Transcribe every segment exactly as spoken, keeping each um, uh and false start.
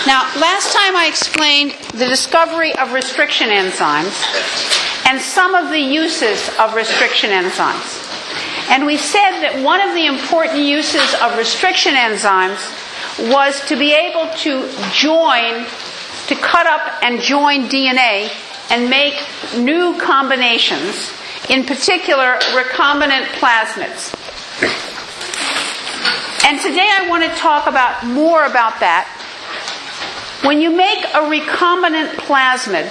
Now, last time I explained the discovery of restriction enzymes and some of the uses of restriction enzymes. And we said that one of the important uses of restriction enzymes was to be able to join, to cut up and join D N A and make new combinations, in particular recombinant plasmids. And today I want to talk about more about that. When you make a recombinant plasmid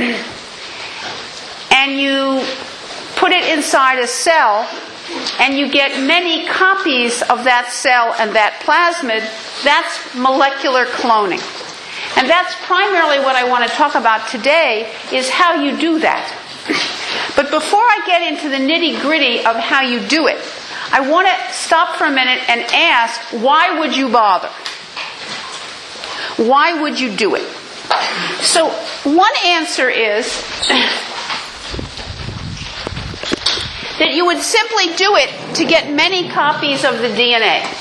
and you put it inside a cell and you get many copies of that cell and that plasmid, that's molecular cloning. And that's primarily what I want to talk about today, is how you do that. But before I get into the nitty-gritty of how you do it, I want to stop for a minute and ask, why would you bother? Why would you do it? So one answer is that you would simply do it to get many copies of the D N A.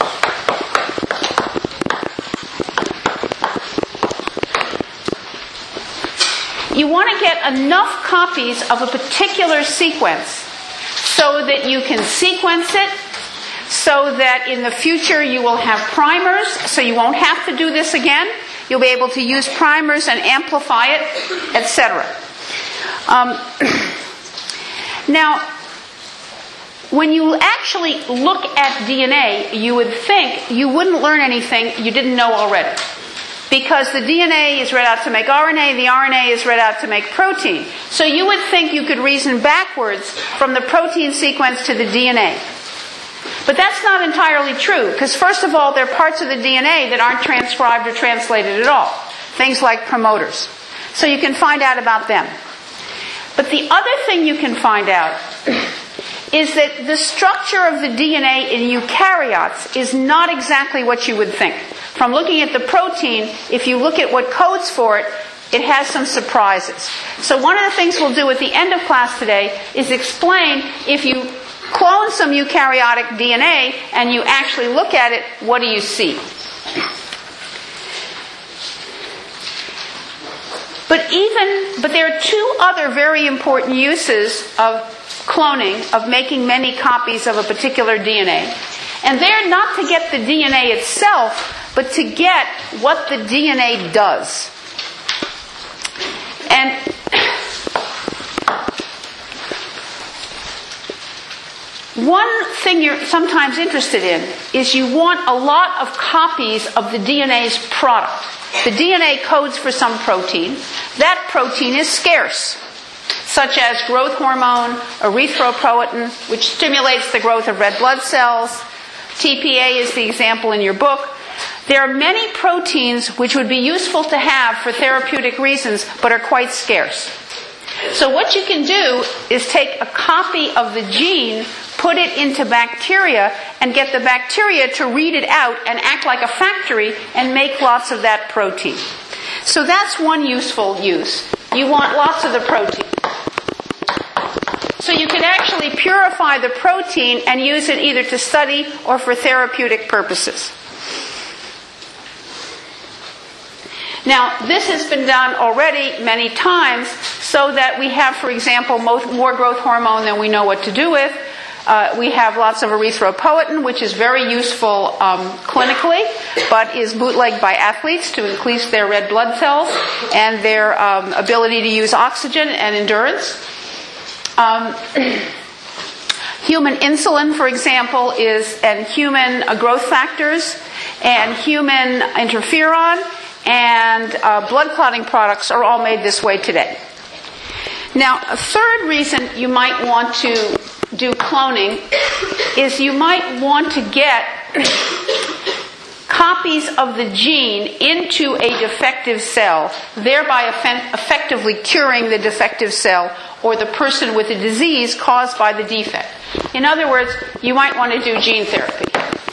You want to get enough copies of a particular sequence so that you can sequence it, so that in the future you will have primers, so you won't have to do this again. You'll be able to use primers and amplify it, et cetera. Um, now, when you actually look at D N A, you would think you wouldn't learn anything you didn't know already. Because the D N A is read out to make R N A, the R N A is read out to make protein. So you would think you could reason backwards from the protein sequence to the D N A. But that's not entirely true, because first of all, there are parts of the D N A that aren't transcribed or translated at all. Things like promoters. So you can find out about them. But the other thing you can find out is that the structure of the D N A in eukaryotes is not exactly what you would think. From looking at the protein, if you look at what codes for it, it has some surprises. So one of the things we'll do at the end of class today is explain, if you clone some eukaryotic D N A and you actually look at it, what do you see? But even, but there are two other very important uses of cloning, of making many copies of a particular D N A. And they're not to get the D N A itself, but to get what the D N A does. And one thing you're sometimes interested in is you want a lot of copies of the D N A's product. The D N A codes for some protein. That protein is scarce, such as growth hormone, erythropoietin, which stimulates the growth of red blood cells. T P A is the example in your book. There are many proteins which would be useful to have for therapeutic reasons, but are quite scarce. So what you can do is take a copy of the gene, put it into bacteria, and get the bacteria to read it out and act like a factory and make lots of that protein. So that's one useful use. You want lots of the protein. So you can actually purify the protein and use it either to study or for therapeutic purposes. Now, this has been done already many times, so that we have, for example, more growth hormone than we know what to do with. Uh, we have lots of erythropoietin, which is very useful um, clinically, but is bootlegged by athletes to increase their red blood cells and their um, ability to use oxygen and endurance. Um, human insulin, for example, is, and human uh, growth factors, and human interferon, and uh, blood clotting products are all made this way today. Now, a third reason you might want to do cloning is you might want to get copies of the gene into a defective cell, thereby eff- effectively curing the defective cell or the person with a disease caused by the defect. In other words, you might want to do gene therapy.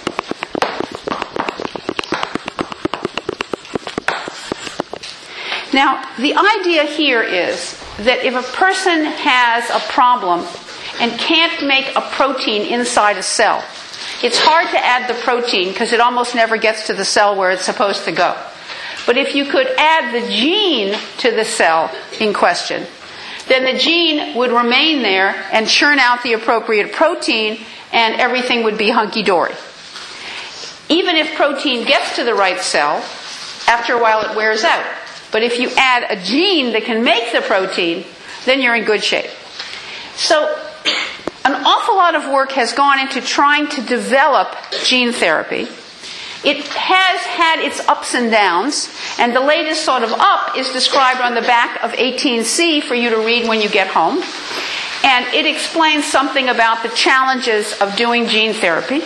Now, the idea here is that if a person has a problem and can't make a protein inside a cell, it's hard to add the protein because it almost never gets to the cell where it's supposed to go. But if you could add the gene to the cell in question, then the gene would remain there and churn out the appropriate protein, and everything would be hunky-dory. Even if protein gets to the right cell, after a while it wears out. But if you add a gene that can make the protein, then you're in good shape. So, an awful lot of work has gone into trying to develop gene therapy. It has had its ups and downs, and the latest sort of up is described on the back of eighteen C for you to read when you get home. And it explains something about the challenges of doing gene therapy.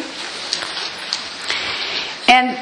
And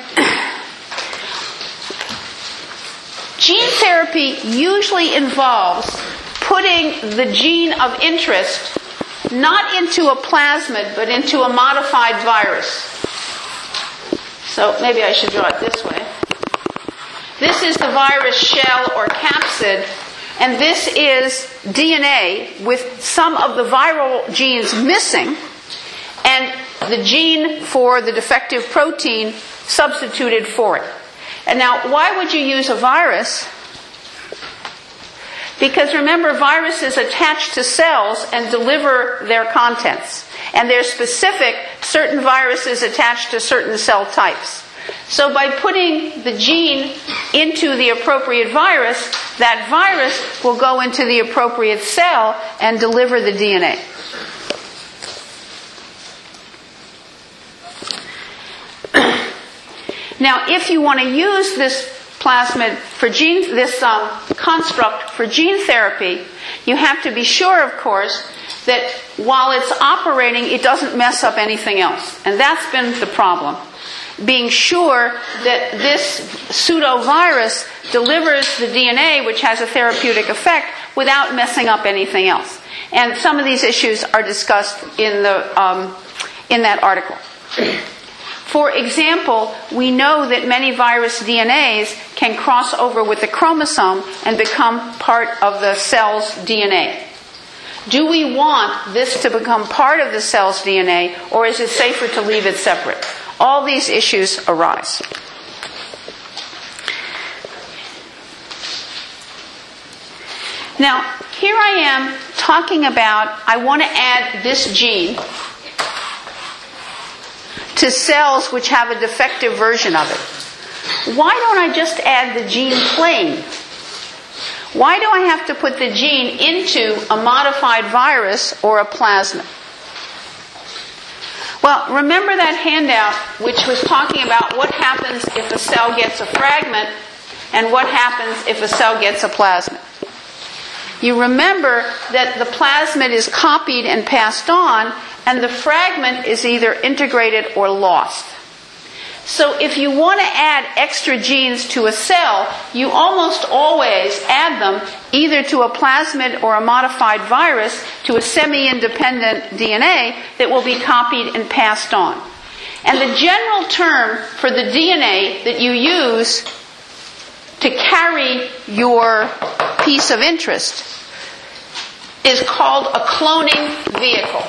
gene therapy usually involves putting the gene of interest not into a plasmid, but into a modified virus. So maybe I should draw it this way. This is the virus shell or capsid, and this is D N A with some of the viral genes missing, and the gene for the defective protein substituted for it. And now, why would you use a virus? Because remember, viruses attach to cells and deliver their contents. And they're specific. Certain viruses attach to certain cell types. So by putting the gene into the appropriate virus, that virus will go into the appropriate cell and deliver the D N A. Now, if you want to use this plasmid for gene, this um, construct for gene therapy, you have to be sure, of course, that while it's operating, it doesn't mess up anything else. And that's been the problem. Being sure that this pseudovirus delivers the D N A, which has a therapeutic effect, without messing up anything else. And some of these issues are discussed in the um, in that article. For example, we know that many virus D N As can cross over with the chromosome and become part of the cell's D N A. Do we want this to become part of the cell's D N A, or is it safer to leave it separate? All these issues arise. Now, here I am talking about, I want to add this gene to cells which have a defective version of it. Why don't I just add the gene plain? Why do I have to put the gene into a modified virus or a plasmid? Well, remember that handout which was talking about what happens if a cell gets a fragment and what happens if a cell gets a plasmid. You remember that the plasmid is copied and passed on, and the fragment is either integrated or lost. So if you want to add extra genes to a cell, you almost always add them either to a plasmid or a modified virus to a semi-independent D N A that will be copied and passed on. And the general term for the D N A that you use to carry your piece of interest is called a cloning vehicle.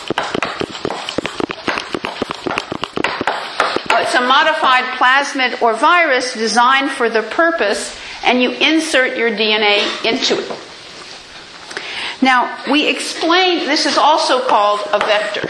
It's a modified plasmid or virus designed for the purpose, and you insert your D N A into it. Now, we explain this is also called a vector.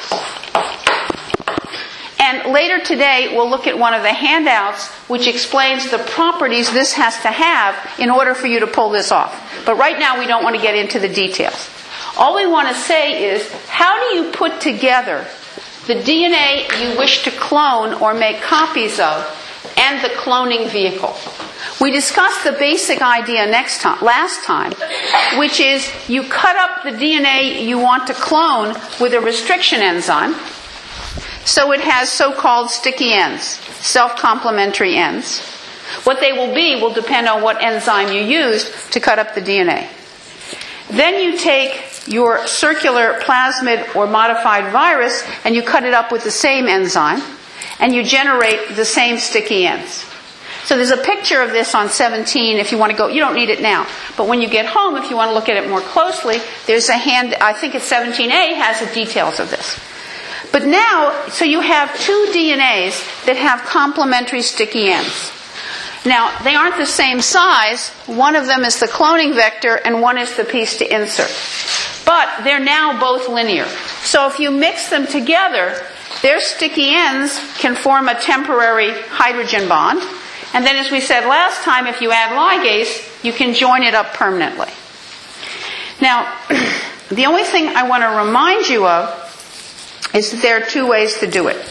And later today, we'll look at one of the handouts which explains the properties this has to have in order for you to pull this off. But right now, we don't want to get into the details. All we want to say is, how do you put together the D N A you wish to clone or make copies of and the cloning vehicle? We discussed the basic idea next time, last time, which is you cut up the D N A you want to clone with a restriction enzyme, so it has so-called sticky ends, self-complementary ends. What they will be will depend on what enzyme you used to cut up the D N A. Then you take your circular plasmid or modified virus and you cut it up with the same enzyme and you generate the same sticky ends. So there's a picture of this on seventeen if you want to go. You don't need it now. But when you get home, if you want to look at it more closely, there's a hand, I think it's seventeen A, has the details of this. But now, so you have two D N As that have complementary sticky ends. Now, they aren't the same size. One of them is the cloning vector and one is the piece to insert. But they're now both linear. So if you mix them together, their sticky ends can form a temporary hydrogen bond. And then, as we said last time, if you add ligase, you can join it up permanently. Now, the only thing I want to remind you of is that there are two ways to do it.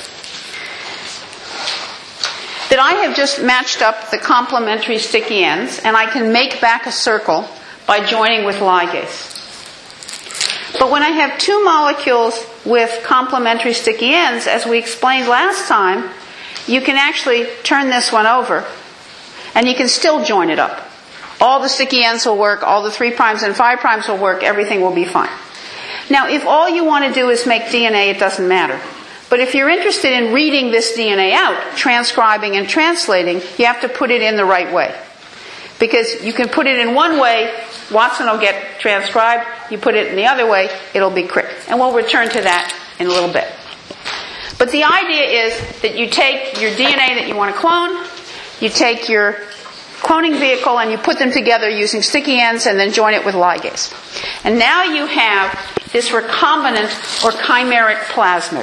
That I have just matched up the complementary sticky ends, and I can make back a circle by joining with ligase. But when I have two molecules with complementary sticky ends, as we explained last time, you can actually turn this one over, and you can still join it up. All the sticky ends will work, all the three primes and five primes will work, everything will be fine. Now, if all you want to do is make D N A, it doesn't matter. But if you're interested in reading this D N A out, transcribing and translating, you have to put it in the right way. Because you can put it in one way, Watson will get transcribed. You put it in the other way, it'll be Crick. And we'll return to that in a little bit. But the idea is that you take your D N A that you want to clone, you take your cloning vehicle, and you put them together using sticky ends and then join it with ligase. And now you have this recombinant or chimeric plasmid.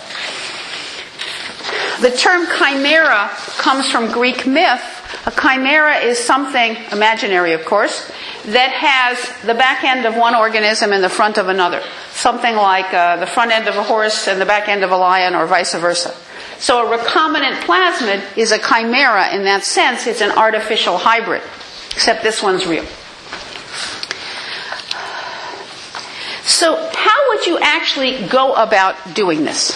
The term chimera comes from Greek myth. A chimera is something, imaginary of course, that has the back end of one organism and the front of another. Something like uh, the front end of a horse and the back end of a lion, or vice versa. So a recombinant plasmid is a chimera in that sense. It's an artificial hybrid, except this one's real. So how would you actually go about doing this?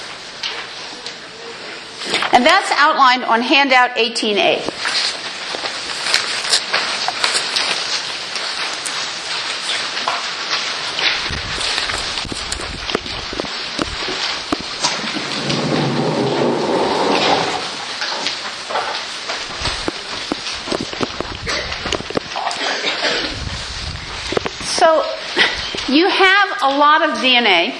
And that's outlined on handout eighteen A. So you have a lot of D N A.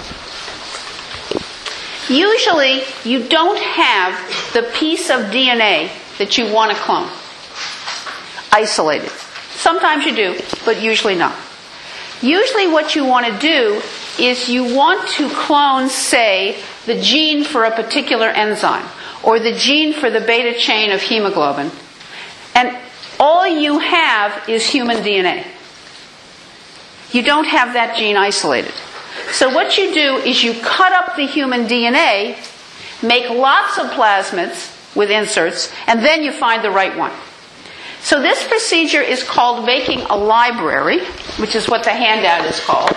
Usually, you don't have the piece of D N A that you want to clone isolated. Sometimes you do, but usually not. Usually what you want to do is you want to clone, say, the gene for a particular enzyme, or the gene for the beta chain of hemoglobin, and all you have is human D N A. You don't have that gene isolated. So what you do is you cut up the human D N A, make lots of plasmids with inserts, and then you find the right one. So this procedure is called making a library, which is what the handout is called.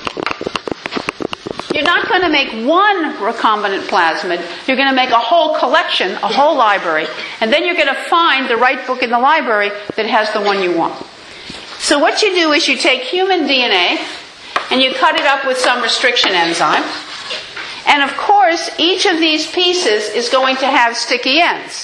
You're not going to make one recombinant plasmid. You're going to make a whole collection, a whole library, and then you're going to find the right book in the library that has the one you want. So what you do is you take human D N A, and you cut it up with some restriction enzyme. And of course, each of these pieces is going to have sticky ends.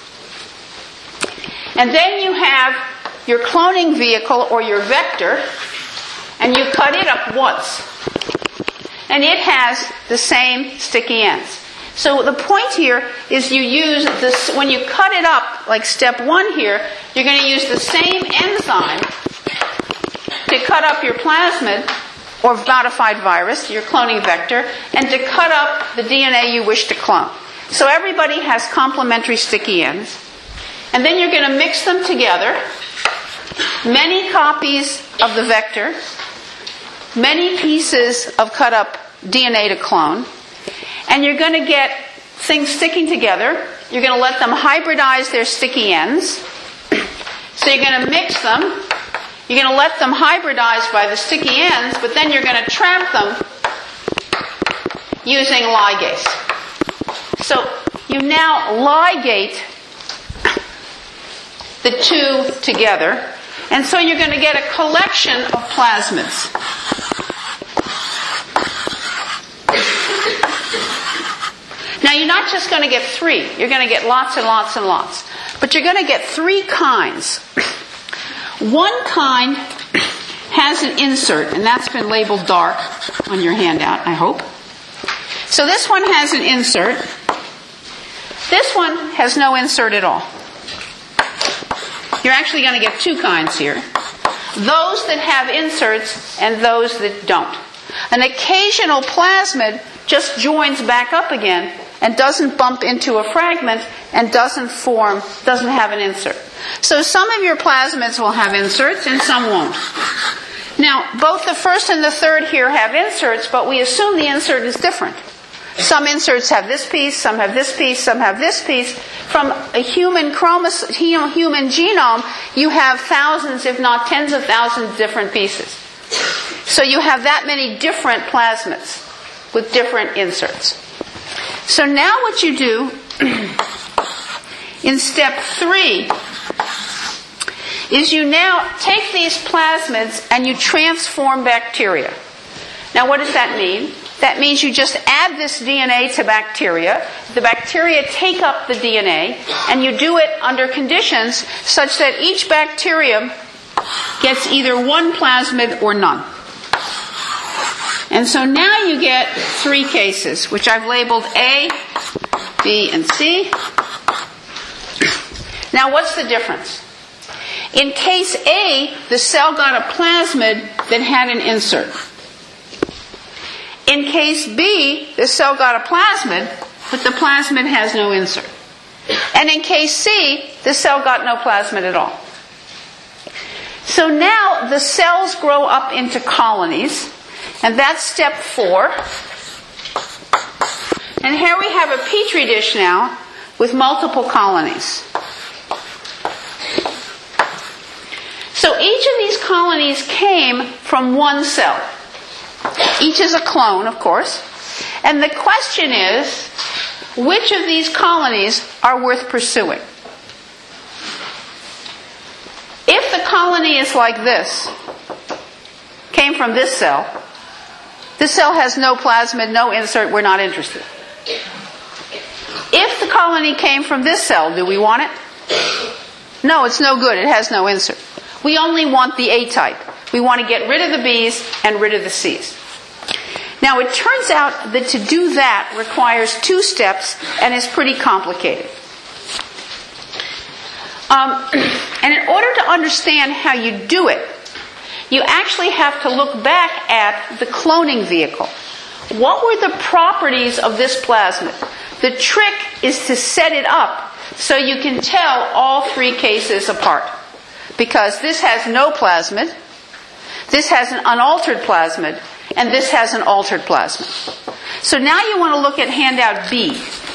And then you have your cloning vehicle or your vector, and you cut it up once. And it has the same sticky ends. So the point here is you use this, when you cut it up, like step one here, you're going to use the same enzyme to cut up your plasmid, or modified virus, your cloning vector, and to cut up the D N A you wish to clone. So everybody has complementary sticky ends. And then you're going to mix them together. Many copies of the vector, many pieces of cut up D N A to clone, and you're going to get things sticking together. You're going to let them hybridize their sticky ends. So you're going to mix them. You're going to let them hybridize by the sticky ends, but then you're going to trap them using ligase. So you now ligate the two together, and so you're going to get a collection of plasmids. Now you're not just going to get three, you're going to get lots and lots and lots. But you're going to get three kinds. One kind has an insert, and that's been labeled dark on your handout, I hope. So this one has an insert. This one has no insert at all. You're actually going to get two kinds here. Those that have inserts and those that don't. An occasional plasmid just joins back up again and doesn't bump into a fragment and doesn't form, doesn't have an insert. So some of your plasmids will have inserts and some won't. Now, both the first and the third here have inserts, but we assume the insert is different. Some inserts have this piece, some have this piece, some have this piece. From a human chromosom, human genome, you have thousands, if not tens of thousands, of different pieces. So you have that many different plasmids with different inserts. So now what you do in step three is you now take these plasmids and you transform bacteria. Now what does that mean? That means you just add this D N A to bacteria. The bacteria take up the D N A, and you do it under conditions such that each bacterium gets either one plasmid or none. And so now you get three cases, which I've labeled A, B, and C. Now what's the difference? In case A, the cell got a plasmid that had an insert. In case B, the cell got a plasmid, but the plasmid has no insert. And in case C, the cell got no plasmid at all. So now the cells grow up into colonies, and that's step four. And here we have a petri dish now with multiple colonies. So each of these colonies came from one cell. Each is a clone, of course. And the question is, which of these colonies are worth pursuing? If the colony is like this, came from this cell, this cell has no plasmid, no insert, we're not interested. If the colony came from this cell, do we want it? No, it's no good, it has no insert. We only want the A type. We want to get rid of the B's and rid of the C's. Now it turns out that to do that requires two steps and is pretty complicated. Um, and in order to understand how you do it, you actually have to look back at the cloning vehicle. What were the properties of this plasmid? The trick is to set it up so you can tell all three cases apart. Because this has no plasmid, this has an unaltered plasmid, and this has an altered plasmid. So now you want to look at handout B.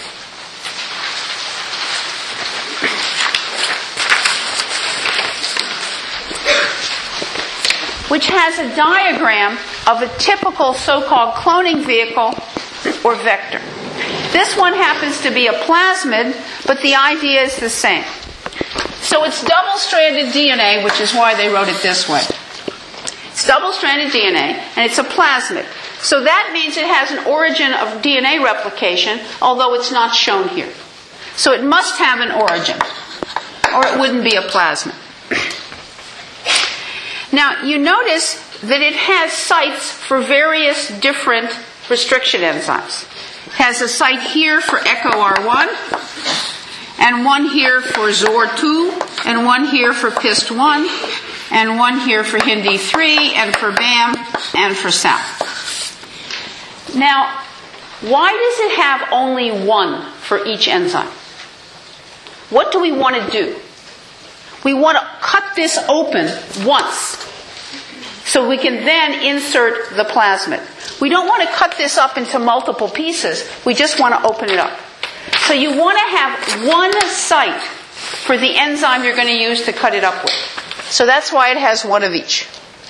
Which has a diagram of a typical so-called cloning vehicle or vector. This one happens to be a plasmid, but the idea is the same. So it's double-stranded D N A, which is why they wrote it this way. It's double-stranded D N A, and it's a plasmid. So that means it has an origin of D N A replication, although it's not shown here. So it must have an origin, or it wouldn't be a plasmid. Now, you notice that it has sites for various different restriction enzymes. It has a site here for E C O R one, and one here for Z O R two, and one here for P I S T one, and one here for H I N D three, and for B A M, and for S A M. Now, why does it have only one for each enzyme? What do we want to do? We want to cut this open once, so we can then insert the plasmid. We don't want to cut this up into multiple pieces, we just want to open it up. So you want to have one site for the enzyme you're going to use to cut it up with. So that's why it has one of each.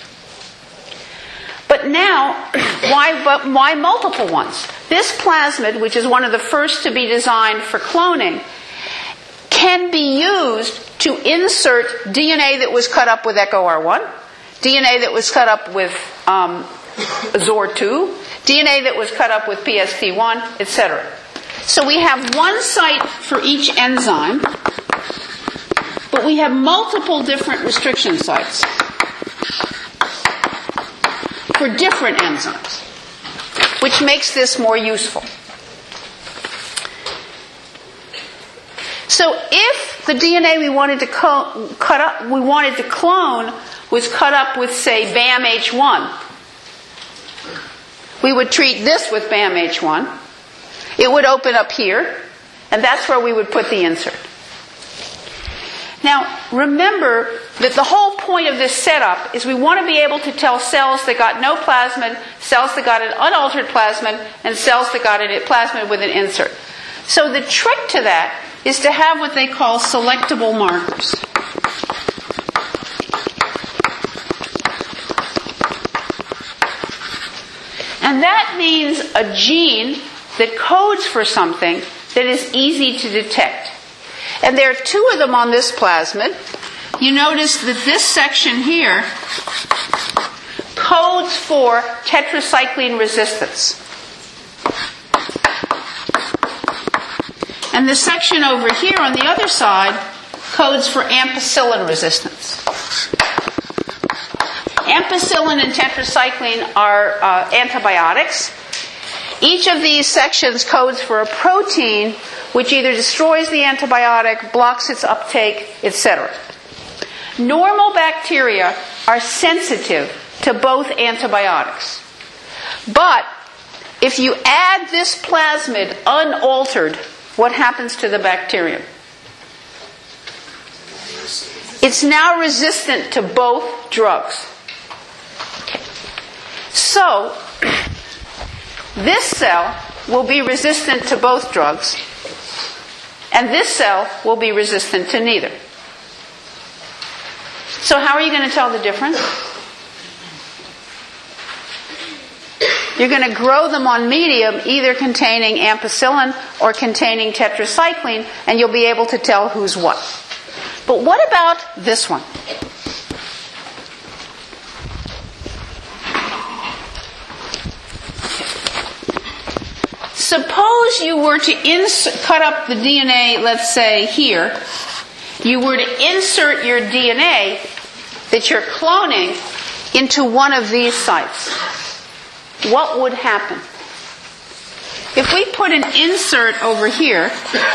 But now, why, but why multiple ones? This plasmid, which is one of the first to be designed for cloning, can be used to insert D N A that was cut up with E C O R one, D N A that was cut up with um, Z O R two, D N A that was cut up with P S T one, et cetera. So we have one site for each enzyme, but we have multiple different restriction sites for different enzymes, which makes this more useful. So if the D N A we wanted to co- cut up, we wanted to clone was cut up with, say, B A M H one, we would treat this with B A M H one. It would open up here, and that's where we would put the insert. Now, remember that the whole point of this setup is we want to be able to tell cells that got no plasmid, cells that got an unaltered plasmid, and cells that got a plasmid with an insert. So the trick to that is to have what they call selectable markers. And that means a gene that codes for something that is easy to detect. And there are two of them on this plasmid. You notice that this section here codes for tetracycline resistance. And the section over here on the other side codes for ampicillin resistance. Ampicillin and tetracycline are uh, antibiotics. Each of these sections codes for a protein which either destroys the antibiotic, blocks its uptake, et cetera. Normal bacteria are sensitive to both antibiotics. But if you add this plasmid unaltered, what happens to the bacterium? It's now resistant to both drugs. Okay. So, this cell will be resistant to both drugs, and this cell will be resistant to neither. So how are you going to tell the difference? You're going to grow them on medium, either containing ampicillin or containing tetracycline, and you'll be able to tell who's what. But what about this one? Suppose you were to insert, cut up the D N A, let's say here. You were to insert your D N A that you're cloning into one of these sites. What would happen? If we put an insert over here,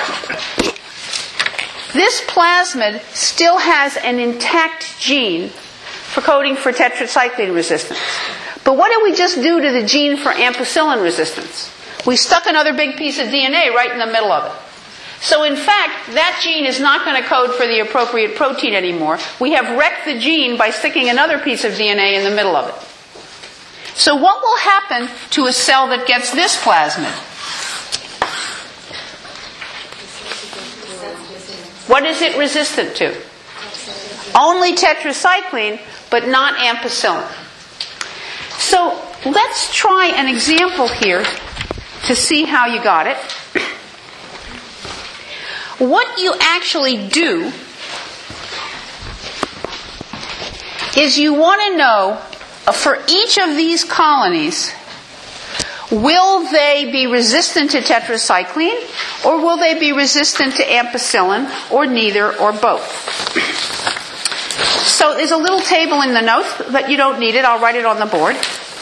this plasmid still has an intact gene for coding for tetracycline resistance. But what did we just do to the gene for ampicillin resistance? We stuck another big piece of D N A right in the middle of it. So in fact, that gene is not going to code for the appropriate protein anymore. We have wrecked the gene by sticking another piece of D N A in the middle of it. So what will happen to a cell that gets this plasmid? What is it resistant to? Only tetracycline, but not ampicillin. So let's try an example here to see how you got it. What you actually do is you want to know, for each of these colonies, will they be resistant to tetracycline, or will they be resistant to ampicillin, or neither, or both? So there's a little table in the notes, but you don't need it. I'll write it on the board.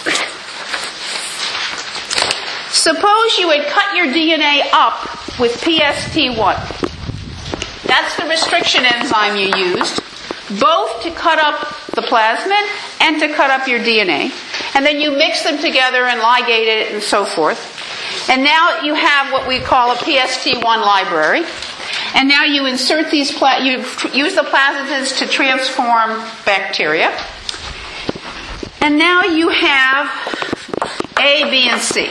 Suppose you had cut your D N A up with P S T one. That's the restriction enzyme you used, both to cut up the plasmid and to cut up your D N A. And then you mix them together and ligate it and so forth. And now you have what we call a P S T one library. And now you insert these, pla- you use the plasmids to transform bacteria. And now you have A, B, and C.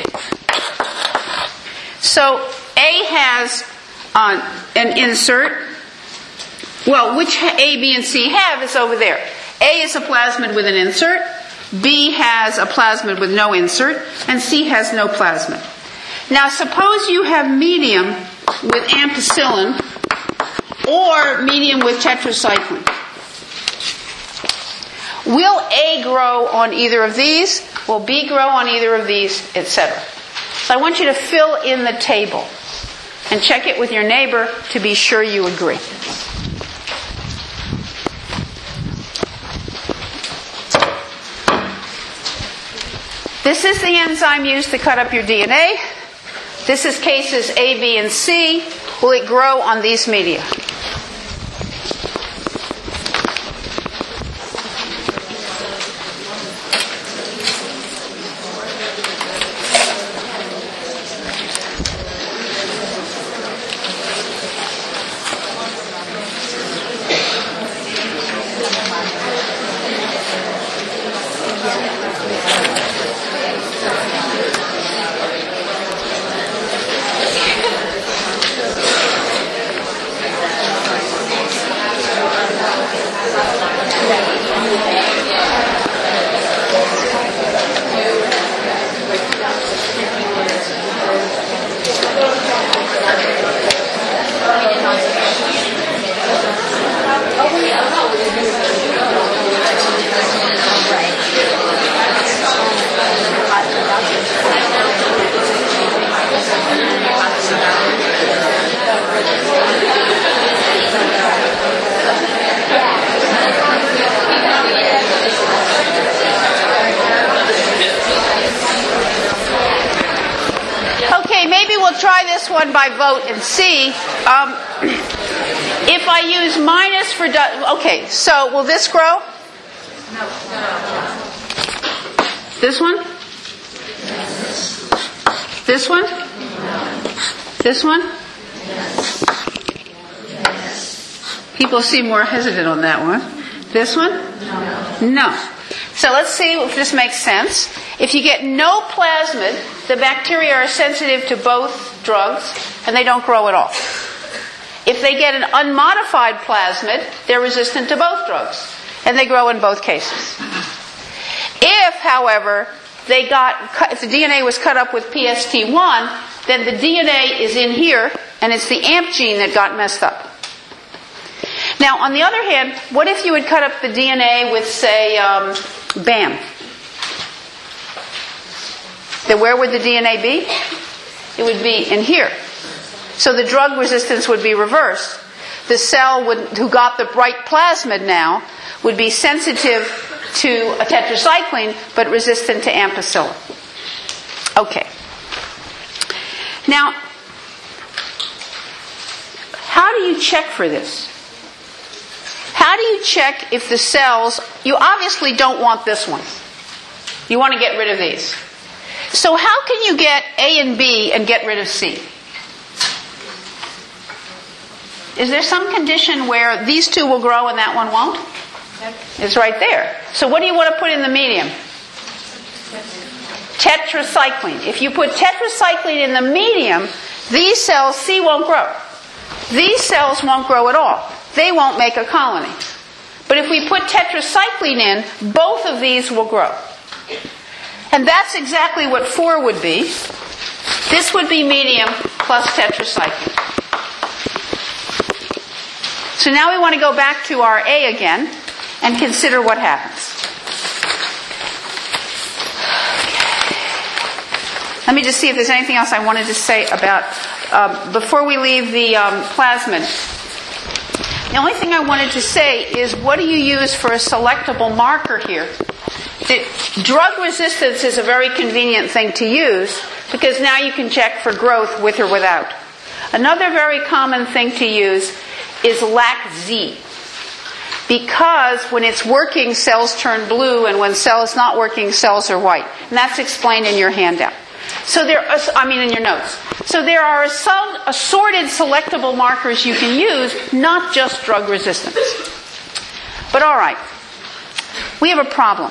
So A has uh, an insert. Well, which A, B, and C have is over there. A is a plasmid with an insert. B has a plasmid with no insert. And C has no plasmid. Now suppose you have medium with ampicillin or medium with tetracycline. Will A grow on either of these? Will B grow on either of these, et cetera? So I want you to fill in the table and check it with your neighbor to be sure you agree. This is the enzyme used to cut up your D N A. This is cases A, B, and C. will it grow on these media? One by vote and see. Um, if I use minus for... Do- okay, so will this grow? No. This one? This one? This one? People seem more hesitant on that one. This one? No. So let's see if this makes sense. If you get no plasmid, the bacteria are sensitive to both drugs, and they don't grow at all. If they get an unmodified plasmid, they're resistant to both drugs, and they grow in both cases. If, however, they got, if the D N A was cut up with P S T one, then the D N A is in here, and it's the A M P gene that got messed up. Now, on the other hand, what if you had cut up the D N A with, say, um, B A M? Then where would the D N A be? It would be in here. So the drug resistance would be reversed. The cell would, who got the right plasmid now would be sensitive to a tetracycline, but resistant to ampicillin. Okay. Now, how do you check for this? How do you check if the cells... You obviously don't want this one. You want to get rid of these. So how can you get A and B and get rid of C? Is there some condition where these two will grow and that one won't? Yep. It's right there. So what do you want to put in the medium? Tetracycline. If you put tetracycline in the medium, these cells, C won't grow. These cells won't grow at all. They won't make a colony. But if we put tetracycline in, both of these will grow. And that's exactly what four would be. This would be medium plus tetracycline. So now we want to go back to our A again and consider what happens. Okay. Let me just see if there's anything else I wanted to say about, um, before we leave the um, plasmid. The only thing I wanted to say is, what do you use for a selectable marker here? The drug resistance is a very convenient thing to use because now you can check for growth with or without. Another very common thing to use is L A C Z. Because when it's working, cells turn blue, and when cell is not working, cells are white. And that's explained in your handout. So there, are, I mean in your notes. So there are some assorted selectable markers you can use, not just drug resistance. But all right, we have a problem.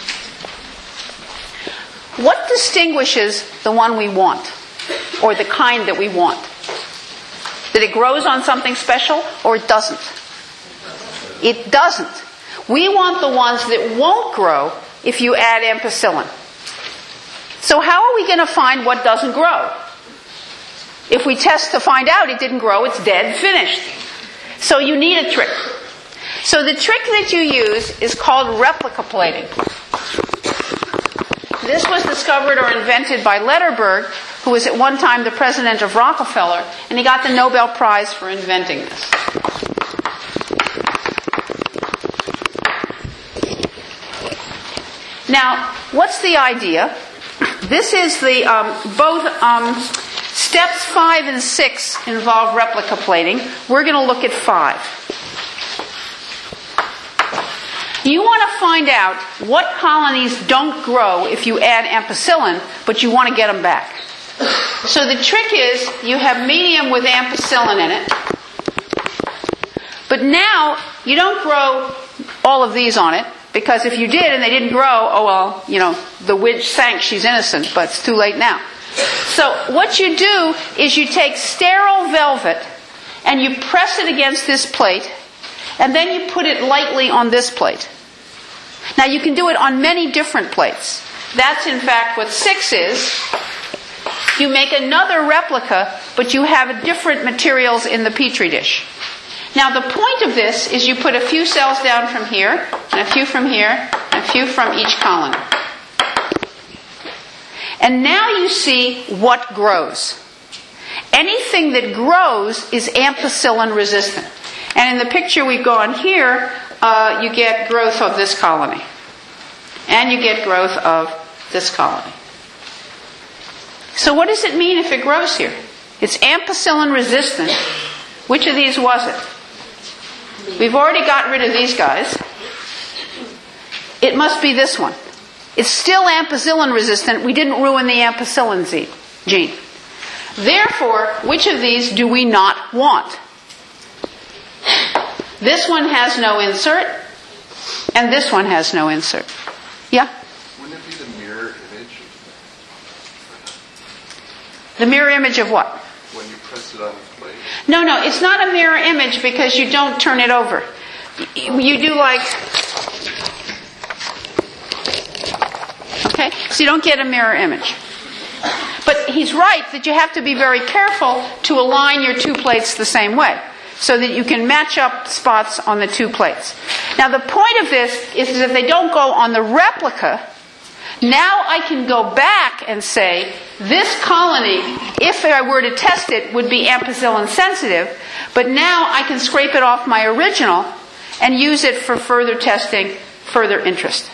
What distinguishes the one we want, or the kind that we want? That it grows on something special, or it doesn't? It doesn't. We want the ones that won't grow if you add ampicillin. So how are we going to find what doesn't grow? If we test to find out it didn't grow, it's dead, finished. So you need a trick. So the trick that you use is called replica plating. This was discovered or invented by Lederberg, who was at one time the president of Rockefeller, and he got the Nobel Prize for inventing this. Now, what's the idea? This is the um, both um, Steps five and six involve replica plating. We're going to look at five. You want to find out what colonies don't grow if you add ampicillin, but you want to get them back. So the trick is you have medium with ampicillin in it, but now you don't grow all of these on it, because if you did and they didn't grow, oh well, you know, the witch sank, she's innocent, but it's too late now. So what you do is you take sterile velvet and you press it against this plate, and then you put it lightly on this plate. Now you can do it on many different plates. That's in fact what six is. You make another replica, but you have different materials in the Petri dish. Now the point of this is you put a few cells down from here, and a few from here, and a few from each colony. And now you see what grows. Anything that grows is ampicillin resistant. And in the picture we've gone here, uh, you get growth of this colony. And you get growth of this colony. So what does it mean if it grows here? It's ampicillin resistant. Which of these was it? We've already got rid of these guys. It must be this one. It's still ampicillin resistant. We didn't ruin the ampicillin gene. Therefore, which of these do we not want? This one has no insert, and this one has no insert. Yeah? Wouldn't it be the mirror image? The mirror image of what? When you press it on the plate. No, no, it's not a mirror image because you don't turn it over. You do like... Okay? So you don't get a mirror image. But he's right that you have to be very careful to align your two plates the same way, so that you can match up spots on the two plates. Now the point of this is that if they don't go on the replica, now I can go back and say, this colony, if I were to test it, would be ampicillin sensitive, but now I can scrape it off my original and use it for further testing, further interest.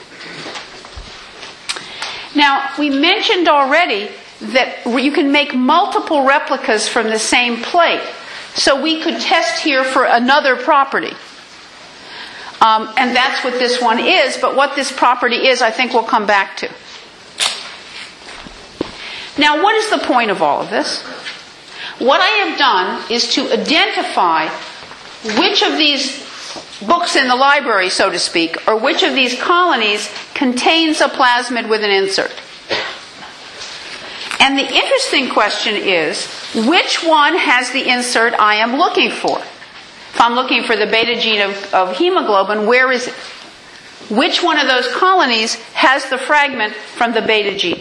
Now, we mentioned already that you can make multiple replicas from the same plate. So we could test here for another property. Um, and that's what this one is, but what this property is, I think we'll come back to. Now, what is the point of all of this? What I have done is to identify which of these books in the library, so to speak, or which of these colonies contains a plasmid with an insert. And the interesting question is, which one has the insert I am looking for? If I'm looking for the beta gene of, of hemoglobin, where is it? Which one of those colonies has the fragment from the beta gene?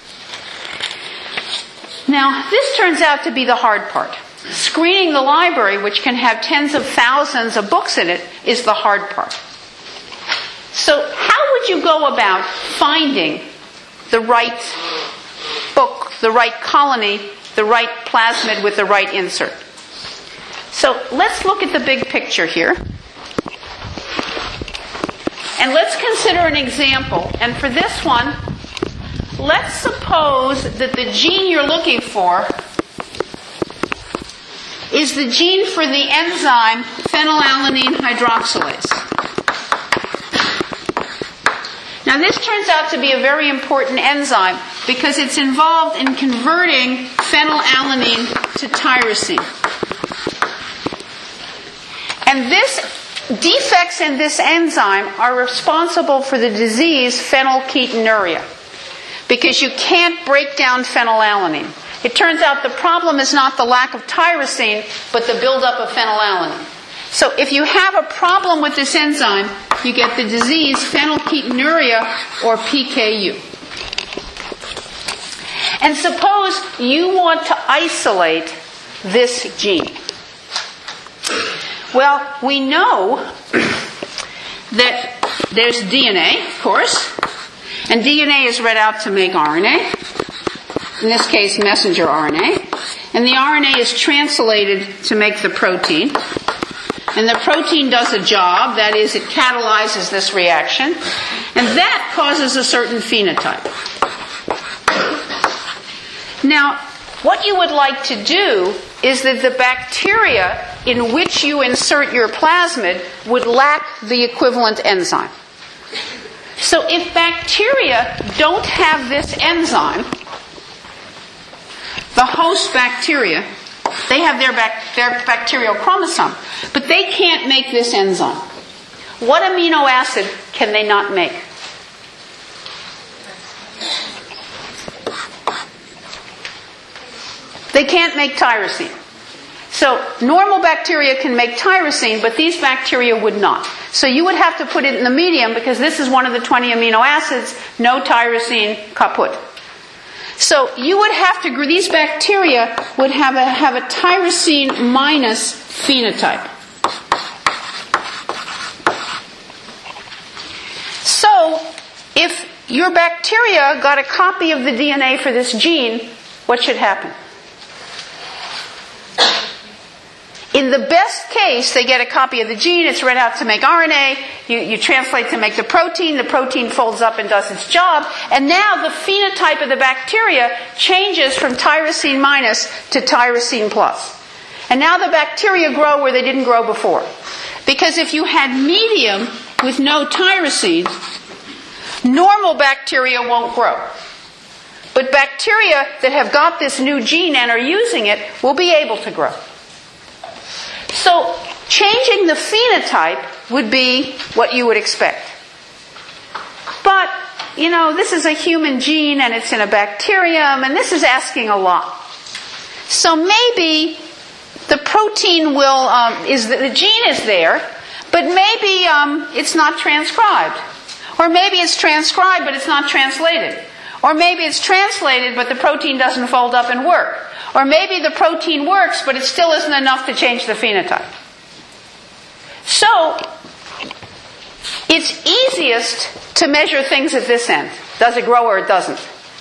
Now, this turns out to be the hard part. Screening the library, which can have tens of thousands of books in it, is the hard part. So how would you go about finding the right book, the right colony, the right plasmid with the right insert? So let's look at the big picture here. And let's consider an example. And for this one, let's suppose that the gene you're looking for is the gene for the enzyme phenylalanine hydroxylase. Now this turns out to be a very important enzyme because it's involved in converting phenylalanine to tyrosine. And this defects in this enzyme are responsible for the disease phenylketonuria, because you can't break down phenylalanine. It turns out the problem is not the lack of tyrosine, but the buildup of phenylalanine. So if you have a problem with this enzyme, you get the disease phenylketonuria, or P K U. And suppose you want to isolate this gene. Well, we know that there's D N A, of course, and D N A is read out to make R N A. In this case, messenger R N A. And the R N A is translated to make the protein. And the protein does a job, that is, it catalyzes this reaction. And that causes a certain phenotype. Now, What you would like to do is that the bacteria in which you insert your plasmid would lack the equivalent enzyme. So if bacteria don't have this enzyme, the host bacteria, they have their, bac- their bacterial chromosome, but they can't make this enzyme. What amino acid can they not make? They can't make tyrosine. So normal bacteria can make tyrosine, but these bacteria would not. So you would have to put it in the medium because this is one of the twenty amino acids, no tyrosine, kaput. So you would have to, these bacteria would have a, have a tyrosine minus phenotype. So if your bacteria got a copy of the D N A for this gene, what should happen? In the best case, they get a copy of the gene, it's read out to make R N A, you, you translate to make the protein, the protein folds up and does its job, and now the phenotype of the bacteria changes from tyrosine minus to tyrosine plus. And now the bacteria grow where they didn't grow before. Because if you had medium with no tyrosine, normal bacteria won't grow. But bacteria that have got this new gene and are using it will be able to grow. So changing the phenotype would be what you would expect. But, you know, this is a human gene and it's in a bacterium and this is asking a lot. So maybe the protein will, um, is the, the gene is there, but maybe um, it's not transcribed. Or maybe it's transcribed but it's not translated. Or maybe it's translated but the protein doesn't fold up and work. Or maybe the protein works, but it still isn't enough to change the phenotype. So, it's easiest to measure things at this end. Does it grow or it doesn't?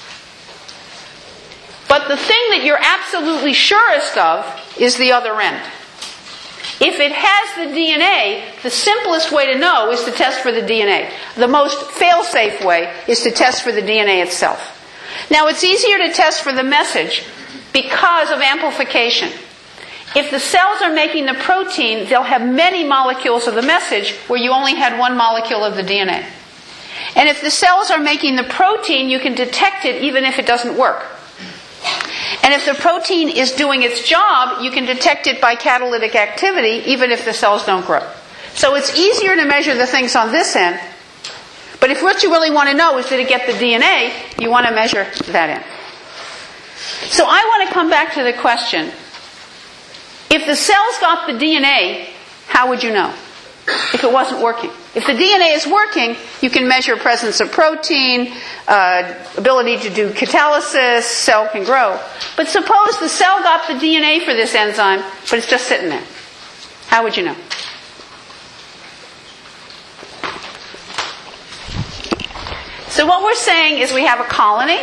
But the thing that you're absolutely surest of is the other end. If it has the D N A, the simplest way to know is to test for the D N A. The most fail-safe way is to test for the D N A itself. Now, it's easier to test for the message because of amplification. If the cells are making the protein, they'll have many molecules of the message where you only had one molecule of the D N A. And if the cells are making the protein, you can detect it even if it doesn't work. And if the protein is doing its job, you can detect it by catalytic activity even if the cells don't grow. So it's easier to measure the things on this end. But if what you really want to know is did it get the D N A, you want to measure that end. So I want to come back to the question, if the cells got the D N A, how would you know if it wasn't working? If the D N A is working, you can measure presence of protein, uh, ability to do catalysis, cell can grow. But suppose the cell got the D N A for this enzyme, but it's just sitting there. How would you know? So what we're saying is we have a colony,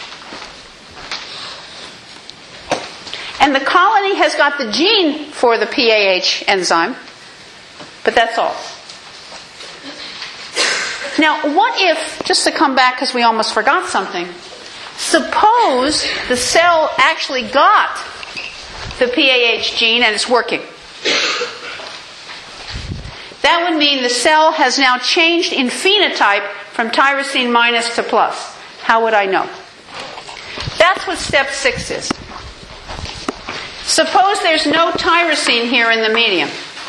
and the colony has got the gene for the P A H enzyme, but that's all. Now, what if, just to come back because we almost forgot something, suppose the cell actually got the P A H gene and it's working. That would mean the cell has now changed in phenotype from tyrosine minus to plus. How would I know? That's what step six is. Suppose there's no tyrosine here in the medium.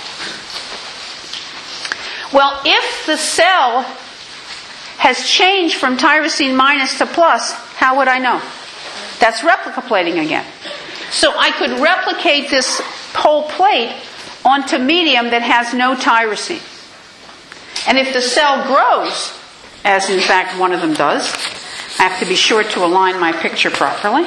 Well, if the cell has changed from tyrosine minus to plus, how would I know? That's replicating again. So I could replicate this whole plate onto medium that has no tyrosine. And if the cell grows, as in fact one of them does, I have to be sure to align my picture properly.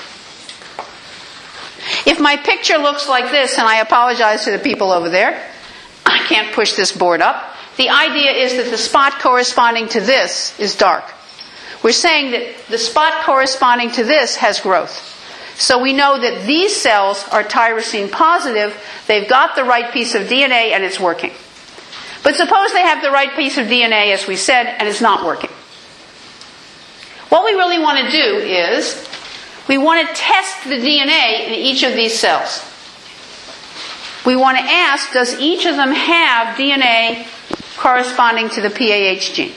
If my picture looks like this, and I apologize to the people over there, I can't push this board up. The idea is that the spot corresponding to this is dark. We're saying that the spot corresponding to this has growth. So we know that these cells are tyrosine positive, they've got the right piece of D N A and it's working. But suppose they have the right piece of D N A, as we said, and it's not working. What we really want to do is, we want to test the D N A in each of these cells. We want to ask, does each of them have D N A corresponding to the P A H gene?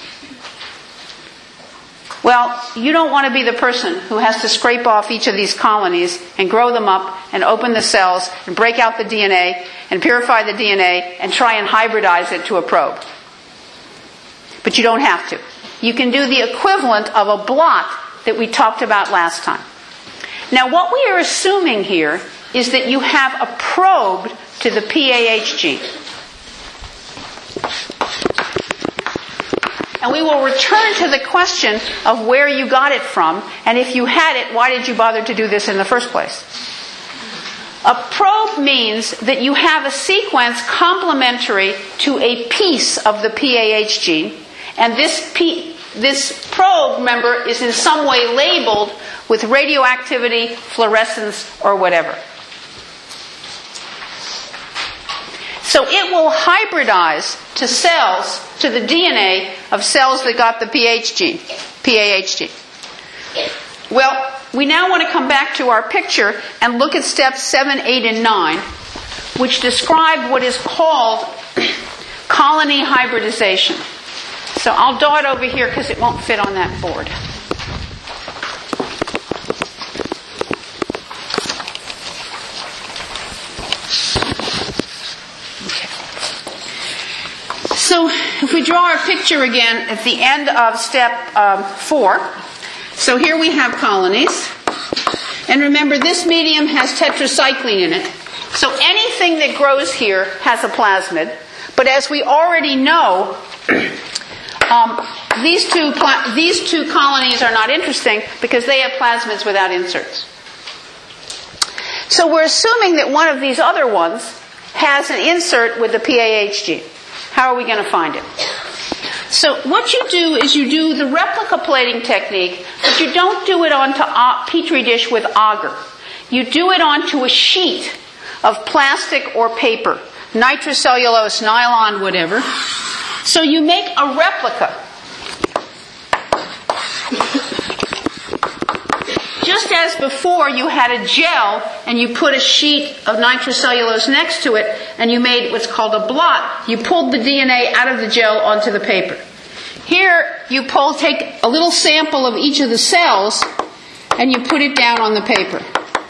Well, you don't want to be the person who has to scrape off each of these colonies and grow them up and open the cells and break out the D N A and purify the D N A and try and hybridize it to a probe. But you don't have to. You can do the equivalent of a blot that we talked about last time. Now, what we are assuming here is that you have a probe to the P A H gene. And we will return to the question of where you got it from, and if you had it, why did you bother to do this in the first place? A probe means that you have a sequence complementary to a piece of the P A H gene, and this, P, this probe, remember, is in some way labeled with radioactivity, fluorescence, or whatever. So it will hybridize to cells, to the D N A of cells that got the P H gene, P A H gene. Well, we now want to come back to our picture and look at steps seven, eight, and nine, which describe what is called colony hybridization. So I'll draw it over here because it won't fit on that board. So if we draw our picture again at the end of step um, four, so here we have colonies. And remember, this medium has tetracycline in it. So anything that grows here has a plasmid. But as we already know, um, these, two pla- these two colonies are not interesting because they have plasmids without inserts. So we're assuming that one of these other ones has an insert with the P A H gene. How are we going to find it? So what you do is you do the replica plating technique, but you don't do it onto a petri dish with agar. You do it onto a sheet of plastic or paper, nitrocellulose, nylon, whatever. So you make a replica. Just as before you had a gel and you put a sheet of nitrocellulose next to it and you made what's called a blot, you pulled the D N A out of the gel onto the paper. Here you pull, take a little sample of each of the cells and you put it down on the paper.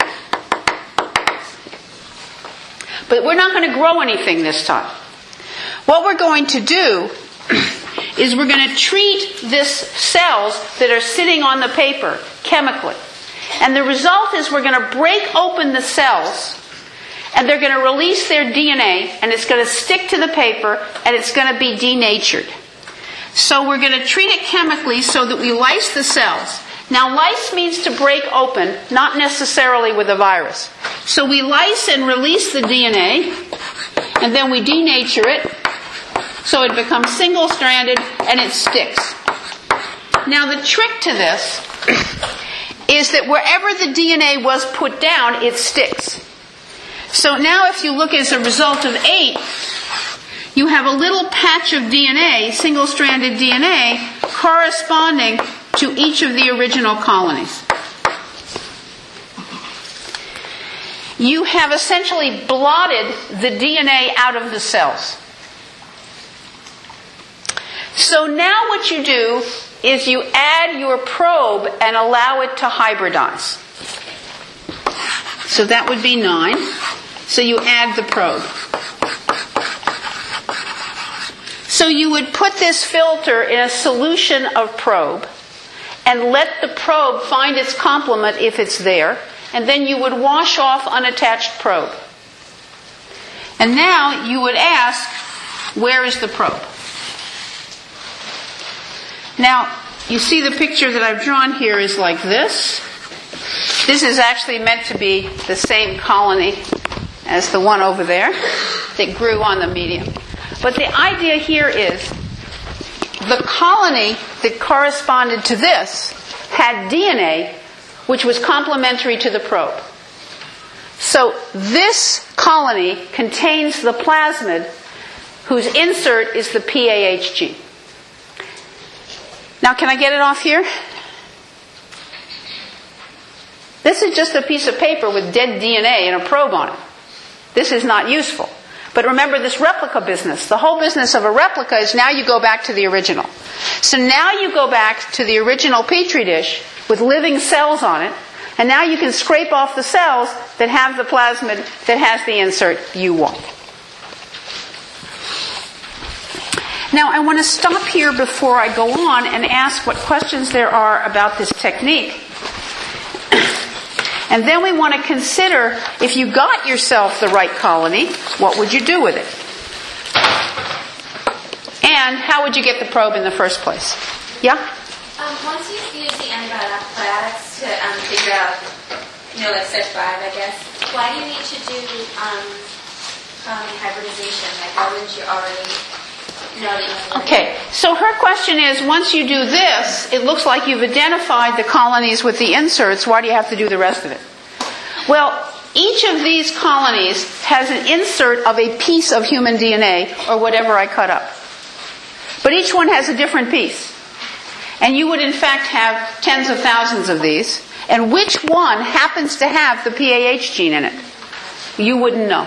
But we're not going to grow anything this time. What we're going to do is we're going to treat these cells that are sitting on the paper chemically. And the result is we're going to break open the cells and they're going to release their D N A and it's going to stick to the paper and it's going to be denatured. So we're going to treat it chemically so that we lyse the cells. Now lyse means to break open, not necessarily with a virus. So we lyse and release the D N A and then we denature it so it becomes single-stranded and it sticks. Now the trick to this is that wherever the D N A was put down, it sticks. So now if you look as a result of eight, you have a little patch of D N A, single-stranded D N A, corresponding to each of the original colonies. You have essentially blotted the D N A out of the cells. So now what you do is you add your probe and allow it to hybridize. So that would be nine. So you add the probe. So you would put this filter in a solution of probe and let the probe find its complement if it's there, and then you would wash off unattached probe. And now you would ask, where is the probe? Now, you see the picture that I've drawn here is like this. This is actually meant to be the same colony as the one over there that grew on the medium. But the idea here is the colony that corresponded to this had D N A which was complementary to the probe. So this colony contains the plasmid whose insert is the P A H gene. Now, can I get it off here? This is just a piece of paper with dead D N A and a probe on it. This is not useful. But remember this replica business. The whole business of a replica is now you go back to the original. So now you go back to the original Petri dish with living cells on it, and now you can scrape off the cells that have the plasmid that has the insert you want. Now I want to stop here before I go on and ask what questions there are about this technique. And then we want to consider, if you got yourself the right colony, what would you do with it? And how would you get the probe in the first place? Yeah? Um, once you use the antibiotics to um, figure out, you know, like step five, I guess, why do you need to do um, colony hybridization? Like, why wouldn't you already know that you have to? Okay, so her question is, once you do this, it looks like you've identified the colonies with the inserts. Why do you have to do the rest of it? Well, each of these colonies has an insert of a piece of human D N A, or whatever I cut up. But each one has a different piece. And you would in fact have tens of thousands of these. And which one happens to have the P A H gene in it? You wouldn't know.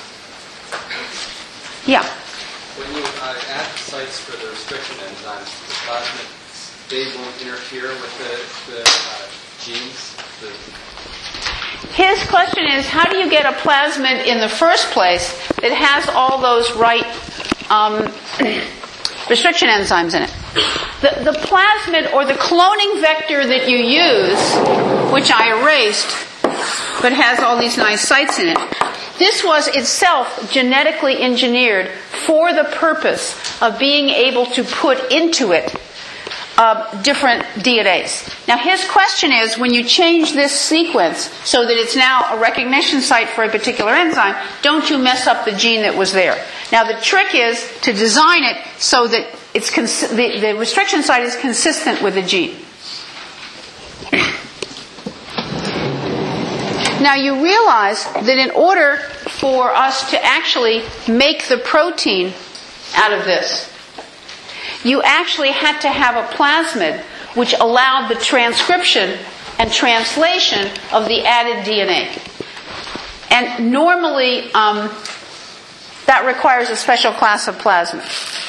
Yeah? When you uh, add the sites for the restriction enzymes, the plasmids, they won't interfere with the, the uh, genes? The... His question is, how do you get a plasmid in the first place that has all those right um, restriction enzymes in it? The, the plasmid, or the cloning vector that you use, which I erased, but has all these nice sites in it, this was itself genetically engineered for the purpose of being able to put into it uh, different D N As. Now his question is, when you change this sequence so that it's now a recognition site for a particular enzyme, don't you mess up the gene that was there? Now the trick is to design it so that it's cons- the, the restriction site is consistent with the gene. Now you realize that in order for us to actually make the protein out of this, you actually had to have a plasmid which allowed the transcription and translation of the added D N A. And normally um, that requires a special class of plasmid.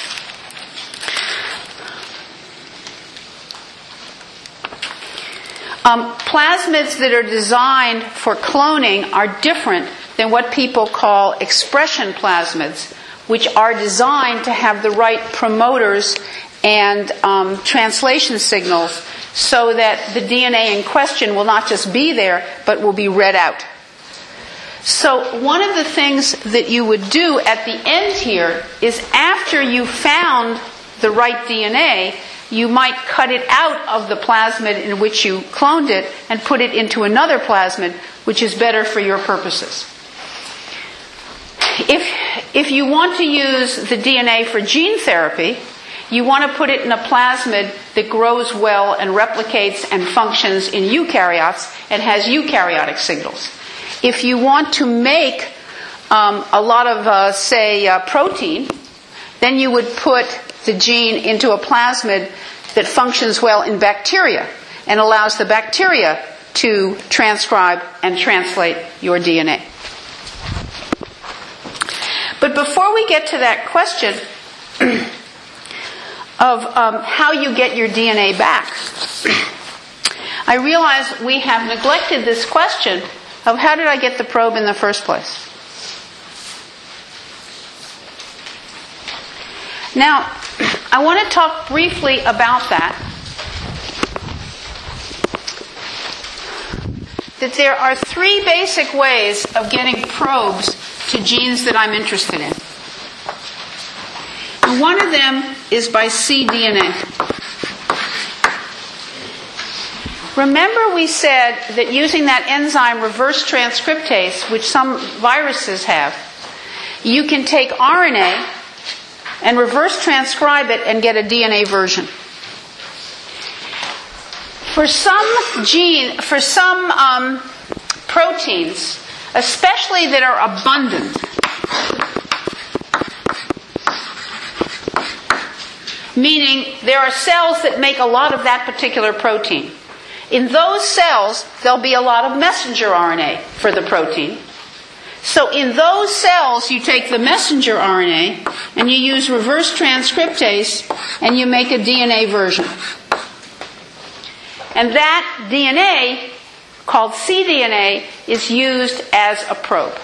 Um, plasmids that are designed for cloning are different than what people call expression plasmids, which are designed to have the right promoters and um, translation signals so that the D N A in question will not just be there, but will be read out. So one of the things that you would do at the end here is, after you found the right D N A, you might cut it out of the plasmid in which you cloned it and put it into another plasmid, which is better for your purposes. If, if you want to use the D N A for gene therapy, you want to put it in a plasmid that grows well and replicates and functions in eukaryotes and has eukaryotic signals. If you want to make um, a lot of, uh, say, uh, protein, then you would put the gene into a plasmid that functions well in bacteria and allows the bacteria to transcribe and translate your D N A. But before we get to that question of um, how you get your D N A back, I realize we have neglected this question of how did I get the probe in the first place. Now, I want to talk briefly about that. That there are three basic ways of getting probes to genes that I'm interested in. And one of them is by cDNA. Remember we said that using that enzyme reverse transcriptase, which some viruses have, you can take R N A and reverse transcribe it and get a D N A version. For some gene, for some um, proteins, especially that are abundant, meaning there are cells that make a lot of that particular protein, In those cells, there'll be a lot of messenger R N A for the protein. So in those cells, you take the messenger R N A and you use reverse transcriptase and you make a D N A version. And that D N A, called cDNA, is used as a probe.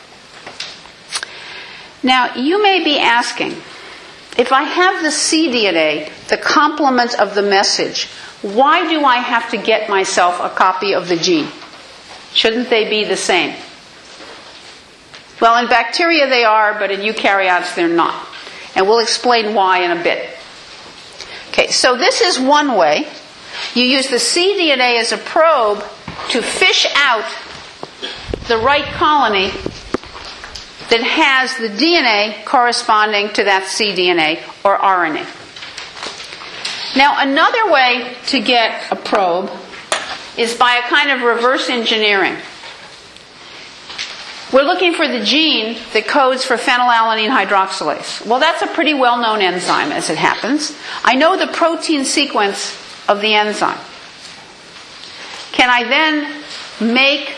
Now, you may be asking, if I have the cDNA, the complement of the message, why do I have to get myself a copy of the gene? Shouldn't they be the same? Well, in bacteria they are, but in eukaryotes they're not. And we'll explain why in a bit. Okay, so this is one way. You use the cDNA as a probe to fish out the right colony that has the D N A corresponding to that cDNA or R N A. Now, another way to get a probe is by a kind of reverse engineering. We're looking for the gene that codes for phenylalanine hydroxylase. Well, that's a pretty well-known enzyme, as it happens. I know the protein sequence of the enzyme. Can I then make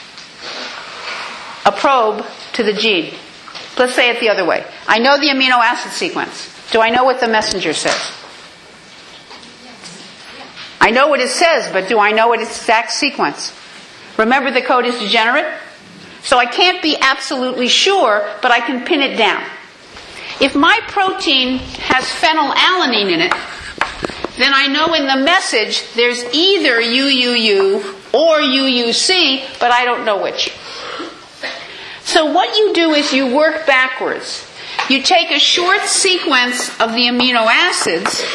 a probe to the gene? Let's say it the other way. I know the amino acid sequence. Do I know what the messenger says? I know what it says, but do I know its exact sequence? Remember, the code is degenerate? So I can't be absolutely sure, but I can pin it down. If my protein has phenylalanine in it, then I know in the message there's either U U U or U U C, but I don't know which. So what you do is you work backwards. You take a short sequence of the amino acids,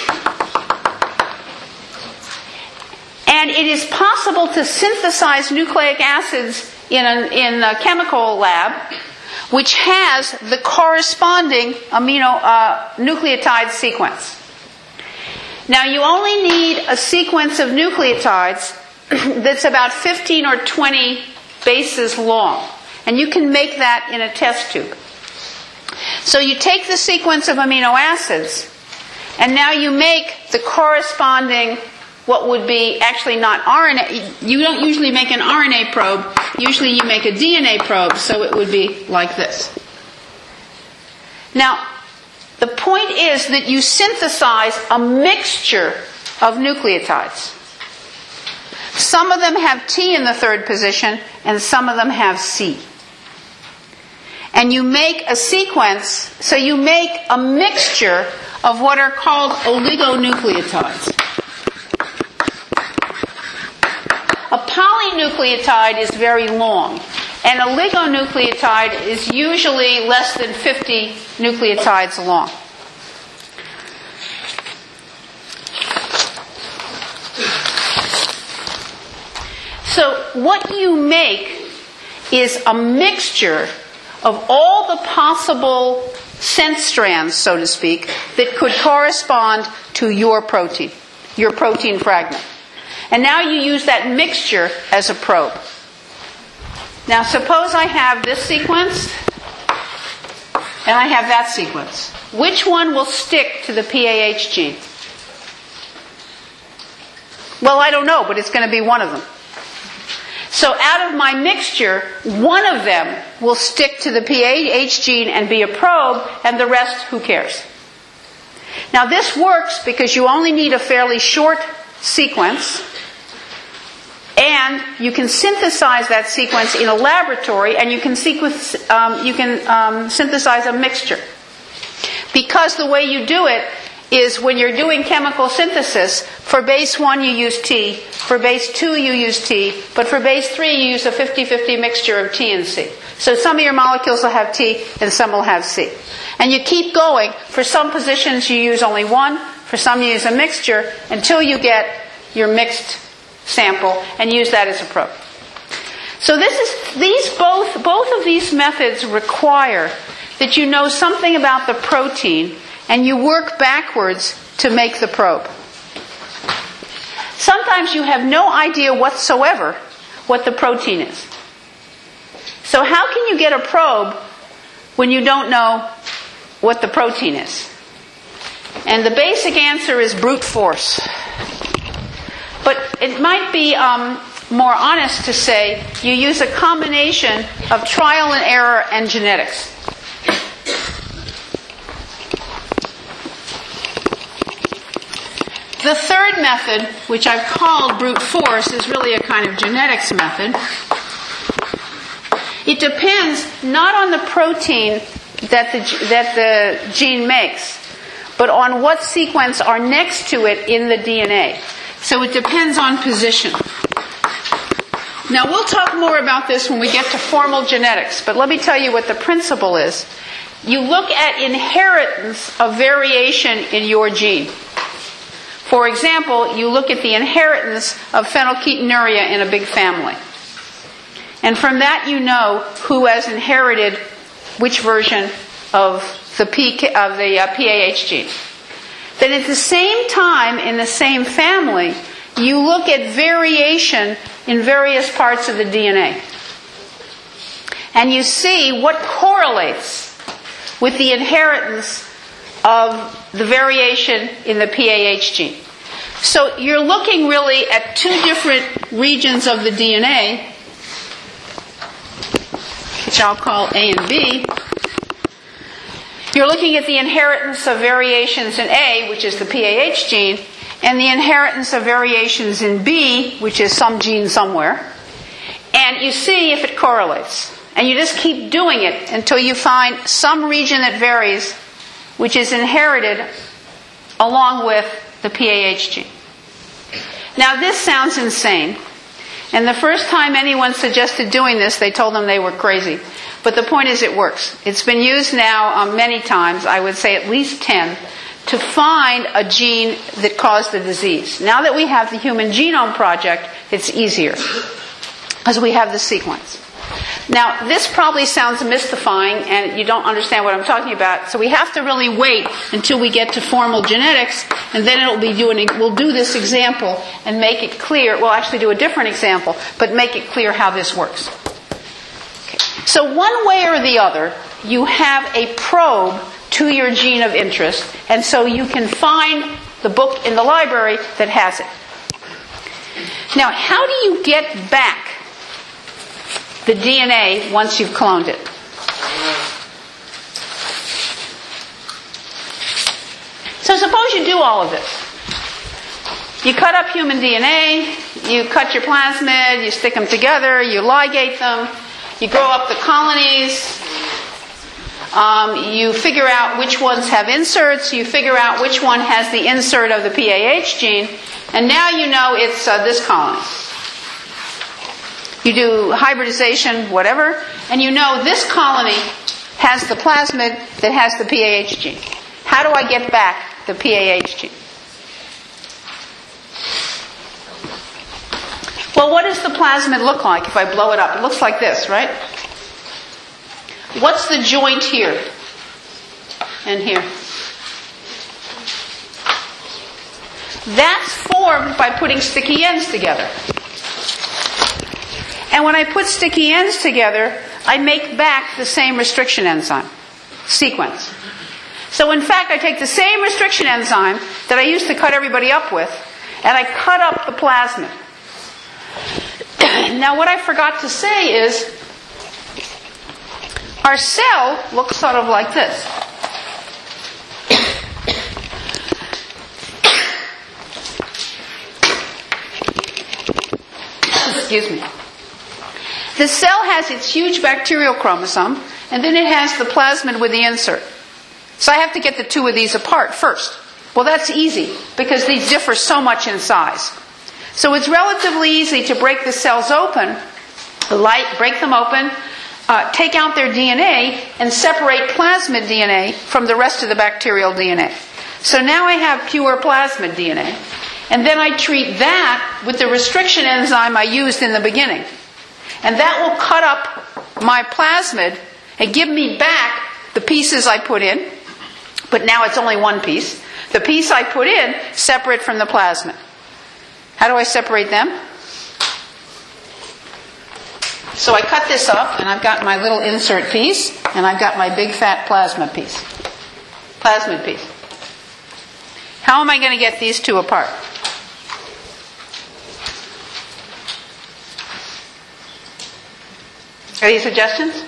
and it is possible to synthesize nucleic acids in a, in a chemical lab, which has the corresponding amino uh, nucleotide sequence. Now, you only need a sequence of nucleotides that's about fifteen or twenty bases long, and you can make that in a test tube. So you take the sequence of amino acids, and now you make the corresponding, what would be actually not R N A. You don't usually make an R N A probe. Usually you make a D N A probe, so it would be like this. Now, the point is that you synthesize a mixture of nucleotides. Some of them have T in the third position, and some of them have C. And you make a sequence, so you make a mixture of what are called oligonucleotides. A polynucleotide is very long. An oligonucleotide is usually less than fifty nucleotides long. So what you make is a mixture of all the possible sense strands, so to speak, that could correspond to your protein, your protein fragment. And now you use that mixture as a probe. Now suppose I have this sequence and I have that sequence. Which one will stick to the P A H gene? Well, I don't know, but it's going to be one of them. So out of my mixture, one of them will stick to the P A H gene and be a probe, and the rest, who cares? Now this works because you only need a fairly short sequence, and you can synthesize that sequence in a laboratory, and you can, sequence, um, you can um, synthesize a mixture. Because the way you do it is when you're doing chemical synthesis, for base one you use T, for base two you use T, but for base three you use a fifty-fifty mixture of T and C. So some of your molecules will have T and some will have C. And you keep going. For some positions you use only one, for some you use a mixture, until you get your mixed sample and use that as a probe. So this is these both both of these methods require that you know something about the protein, and you work backwards to make the probe. Sometimes you have no idea whatsoever what the protein is. So how can you get a probe when you don't know what the protein is? And the basic answer is brute force. But it might be um, more honest to say you use a combination of trial and error and genetics. The third method, which I've called brute force, is really a kind of genetics method. It depends not on the protein that the, that the gene makes, but on what sequence are next to it in the D N A. So it depends on position. Now we'll talk more about this when we get to formal genetics, but let me tell you what the principle is. You look at inheritance of variation in your gene. For example, you look at the inheritance of phenylketonuria in a big family. And from that you know who has inherited which version of the, P K, of the uh, P A H gene. Then at the same time, in the same family, you look at variation in various parts of the D N A. And you see what correlates with the inheritance of the variation in the P A H gene. So you're looking really at two different regions of the D N A, which I'll call A and B. You're looking at the inheritance of variations in A, which is the P A H gene, and the inheritance of variations in B, which is some gene somewhere. And you see if it correlates. And you just keep doing it until you find some region that varies, which is inherited along with the P A H gene. Now this sounds insane. And the first time anyone suggested doing this, they told them they were crazy. But the point is it works. It's been used now um, many times, I would say at least ten, to find a gene that caused the disease. Now that we have the Human Genome Project, it's easier, because we have the sequence. Now, this probably sounds mystifying, and you don't understand what I'm talking about, so we have to really wait until we get to formal genetics, and then it'll be doing, we'll do this example and make it clear, we'll actually do a different example, but make it clear how this works. Okay. So one way or the other, you have a probe to your gene of interest, and so you can find the book in the library that has it. Now, how do you get back the D N A once you've cloned it? So suppose you do all of this. You cut up human D N A, you cut your plasmid, you stick them together, you ligate them, you grow up the colonies, um, you figure out which ones have inserts, you figure out which one has the insert of the P A H gene, and now you know it's uh, this colony. You do hybridization, whatever, and you know this colony has the plasmid that has the P A H gene. How do I get back the P A H gene? Well, what does the plasmid look like if I blow it up? It looks like this, right? What's the joint here and here? That's formed by putting sticky ends together. And when I put sticky ends together, I make back the same restriction enzyme sequence. So in fact, I take the same restriction enzyme that I used to cut everybody up with, and I cut up the plasmid. Now what I forgot to say is, our cell looks sort of like this. Excuse me. The cell has its huge bacterial chromosome, and then it has the plasmid with the insert. So I have to get the two of these apart first. Well, that's easy, because these differ so much in size. So it's relatively easy to break the cells open, light, break them open, uh, take out their D N A, and separate plasmid D N A from the rest of the bacterial D N A. So now I have pure plasmid D N A. And then I treat that with the restriction enzyme I used in the beginning. And that will cut up my plasmid and give me back the pieces I put in. But now it's only one piece. The piece I put in, separate from the plasmid. How do I separate them? So I cut this up, and I've got my little insert piece, and I've got my big fat plasma piece. Plasmid piece. How am I going to get these two apart? Any suggestions?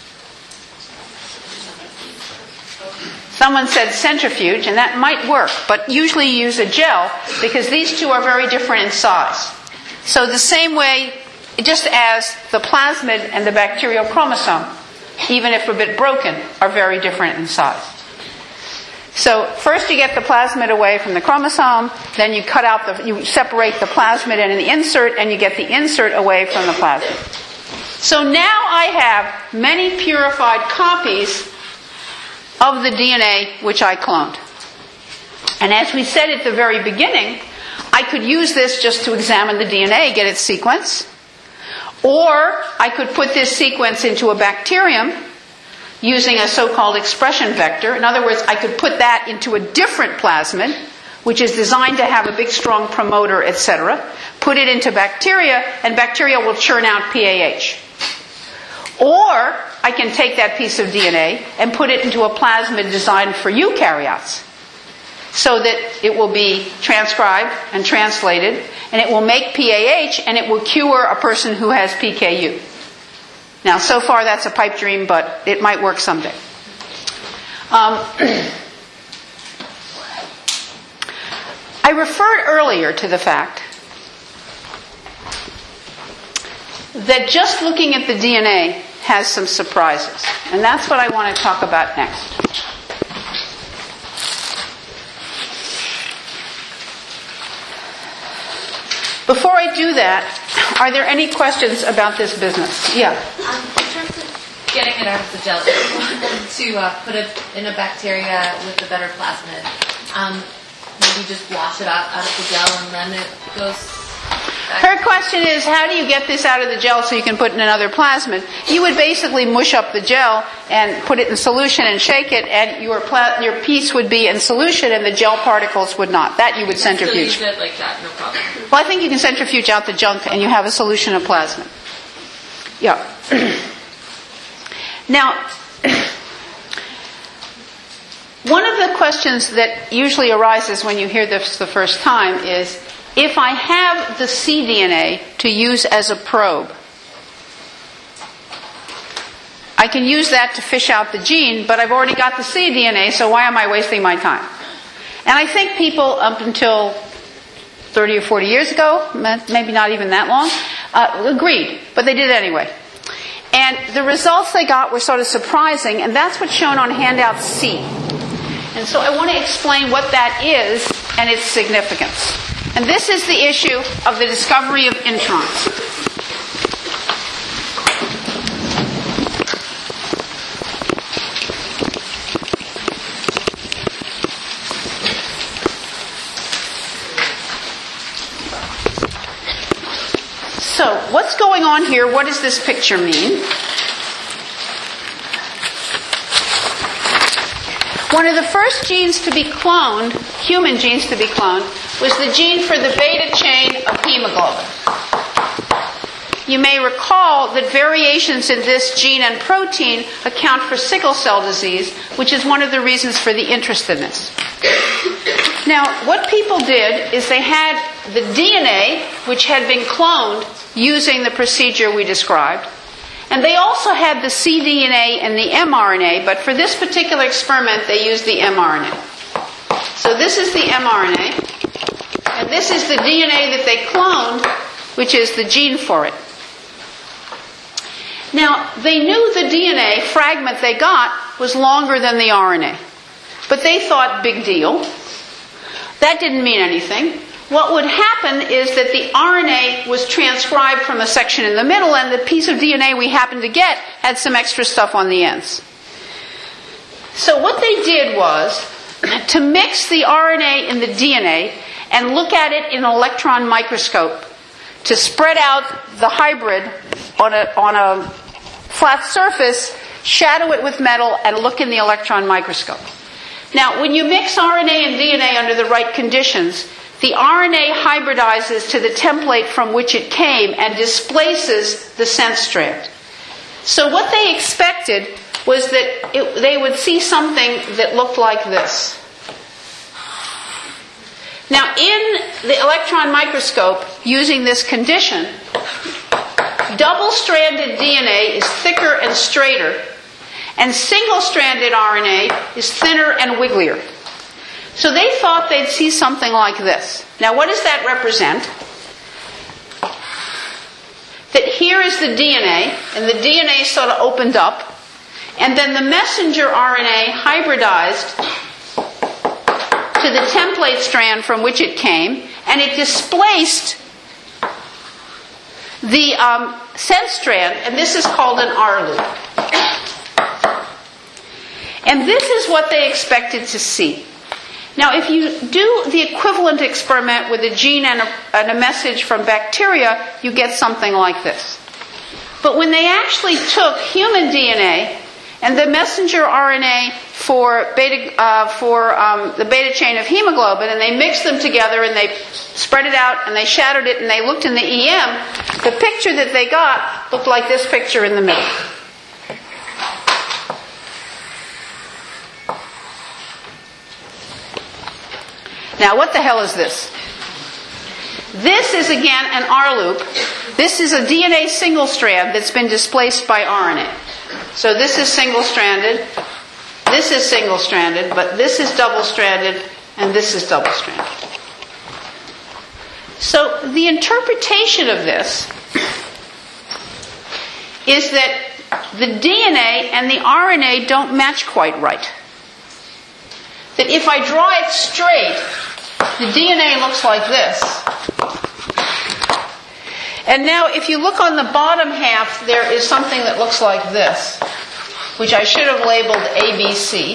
Someone said centrifuge, and that might work, but usually you use a gel because these two are very different in size. So the same way, just as the plasmid and the bacterial chromosome, even if a bit broken, are very different in size. So first you get the plasmid away from the chromosome, then you cut out the, you separate the plasmid and the insert, and you get the insert away from the plasmid. So now I have many purified copies of the D N A which I cloned. And as we said at the very beginning, I could use this just to examine the D N A, get its sequence. Or I could put this sequence into a bacterium using a so-called expression vector. In other words, I could put that into a different plasmid, which is designed to have a big, strong promoter, et cetera. Put it into bacteria, and bacteria will churn out P A H. Or I can take that piece of D N A and put it into a plasmid designed for eukaryotes, so that it will be transcribed and translated, and it will make P A H, and it will cure a person who has P K U. Now, so far that's a pipe dream, but it might work someday. Um, I referred earlier to the fact that just looking at the D N A has some surprises, and that's what I want to talk about next. Before I do that, are there any questions about this business? Yeah. Um, in terms of getting it out of the gel, to uh, put it in a bacteria with a better plasmid, um, maybe just wash it out, out of the gel and then it goes back. Her question is, how do you get this out of the gel so you can put it in another plasmid? You would basically mush up the gel and put it in solution and shake it, and your pla- your piece would be in solution and the gel particles would not. That you would centrifuge. Still use it like that, no problem. Well, I think you can centrifuge out the junk and you have a solution of plasmid. Yeah. Now, one of the questions that usually arises when you hear this the first time is, if I have the cDNA to use as a probe, I can use that to fish out the gene, but I've already got the cDNA, so why am I wasting my time? And I think people up until thirty or forty years ago, maybe not even that long, uh, agreed, but they did it anyway. And the results they got were sort of surprising, and that's what's shown on handout C. And so I want to explain what that is and its significance. And this is the issue of the discovery of introns. So, what's going on here? What does this picture mean? One of the first genes to be cloned, human genes to be cloned, was the gene for the beta chain of hemoglobin. You may recall that variations in this gene and protein account for sickle cell disease, which is one of the reasons for the interest in this. Now, what people did is they had the D N A, which had been cloned using the procedure we described, and they also had the cDNA and the mRNA, but for this particular experiment, they used the mRNA. So this is the mRNA, and this is the D N A that they cloned, which is the gene for it. Now, they knew the D N A fragment they got was longer than the R N A, but they thought, big deal. That didn't mean anything. What would happen is that the R N A was transcribed from a section in the middle, and the piece of D N A we happened to get had some extra stuff on the ends. So what they did was to mix the R N A and the D N A and look at it in an electron microscope to spread out the hybrid on a, on a flat surface, shadow it with metal, and look in the electron microscope. Now, when you mix R N A and D N A under the right conditions, the R N A hybridizes to the template from which it came and displaces the sense strand. So what they expected was that it, they would see something that looked like this. Now, in the electron microscope, using this condition, double-stranded D N A is thicker and straighter, and single-stranded R N A is thinner and wigglier. So they thought they'd see something like this. Now, what does that represent? That here is the D N A, and the D N A sort of opened up, and then the messenger R N A hybridized to the template strand from which it came, and it displaced the um, sense strand, and this is called an R loop. And this is what they expected to see. Now, if you do the equivalent experiment with a gene and a, and a message from bacteria, you get something like this. But when they actually took human D N A and the messenger R N A for beta, uh, for um, the beta chain of hemoglobin, and they mixed them together and they spread it out and they shattered it and they looked in the E M, the picture that they got looked like this picture in the middle. Now, what the hell is this? This is, again, an R loop. This is a D N A single strand that's been displaced by R N A. So this is single-stranded, this is single-stranded, but this is double-stranded, and this is double-stranded. So the interpretation of this is that the D N A and the R N A don't match quite right. That if I draw it straight, the D N A looks like this. And now if you look on the bottom half, there is something that looks like this, which I should have labeled A B C.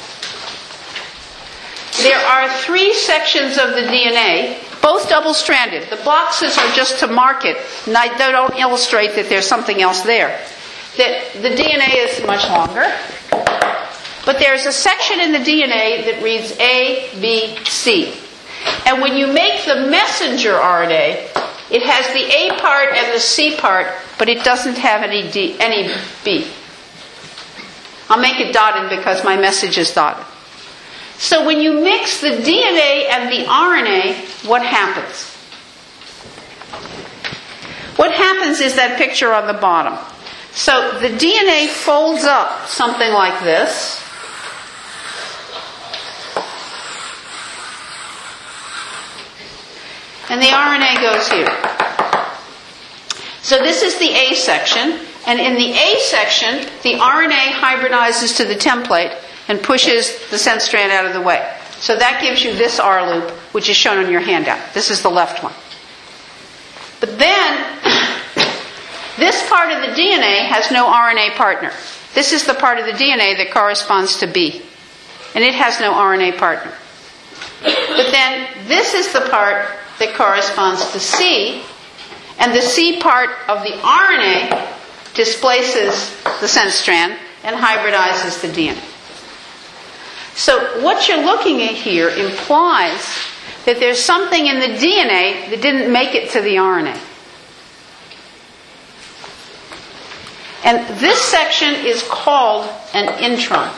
There are three sections of the D N A, both double-stranded. The boxes are just to mark it, and I, they don't illustrate that there's something else there. That the D N A is much longer. But there's a section in the D N A that reads A, B, C. And when you make the messenger R N A, it has the A part and the C part, but it doesn't have any D, any B. I'll make it dotted because my message is dotted. So when you mix the D N A and the R N A, what happens? What happens is that picture on the bottom. So the D N A folds up something like this. And the R N A goes here. So this is the A section. And in the A section, the R N A hybridizes to the template and pushes the sense strand out of the way. So that gives you this R loop, which is shown on your handout. This is the left one. But then, this part of the D N A has no R N A partner. This is the part of the D N A that corresponds to B. And it has no R N A partner. But then, this is the part that corresponds to C, and the C part of the R N A displaces the sense strand and hybridizes the D N A. So what you're looking at here implies that there's something in the D N A that didn't make it to the R N A. And this section is called an intron.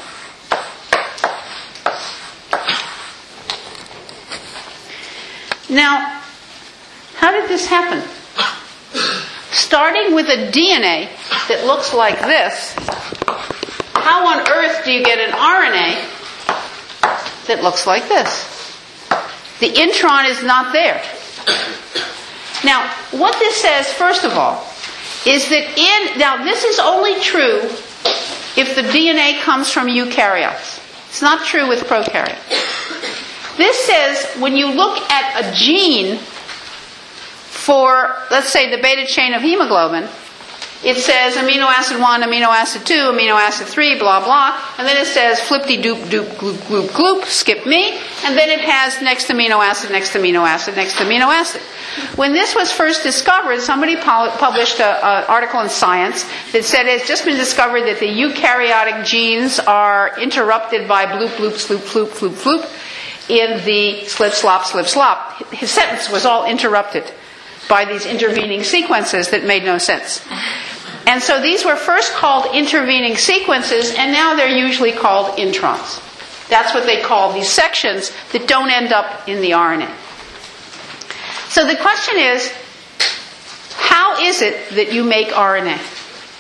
Now, how did this happen? Starting with a D N A that looks like this, how on earth do you get an R N A that looks like this? The intron is not there. Now, what this says, first of all, is that in, now this is only true if the D N A comes from eukaryotes. It's not true with prokaryotes. This says when you look at a gene for, let's say, the beta chain of hemoglobin, it says amino acid one, amino acid two, amino acid three, blah, blah, and then it says flip-de-doop, doop, gloop, gloop, gloop, skip me, and then it has next amino acid, next amino acid, next amino acid. When this was first discovered, somebody published an article in Science that said it's just been discovered that the eukaryotic genes are interrupted by bloop, bloop, sloop, floop, floop, floop in the slip, slop, slip, slop. His sentence was all interrupted by these intervening sequences that made no sense. And so these were first called intervening sequences, and now they're usually called introns. That's what they call these sections that don't end up in the R N A. So the question is, How is it that you make R N A?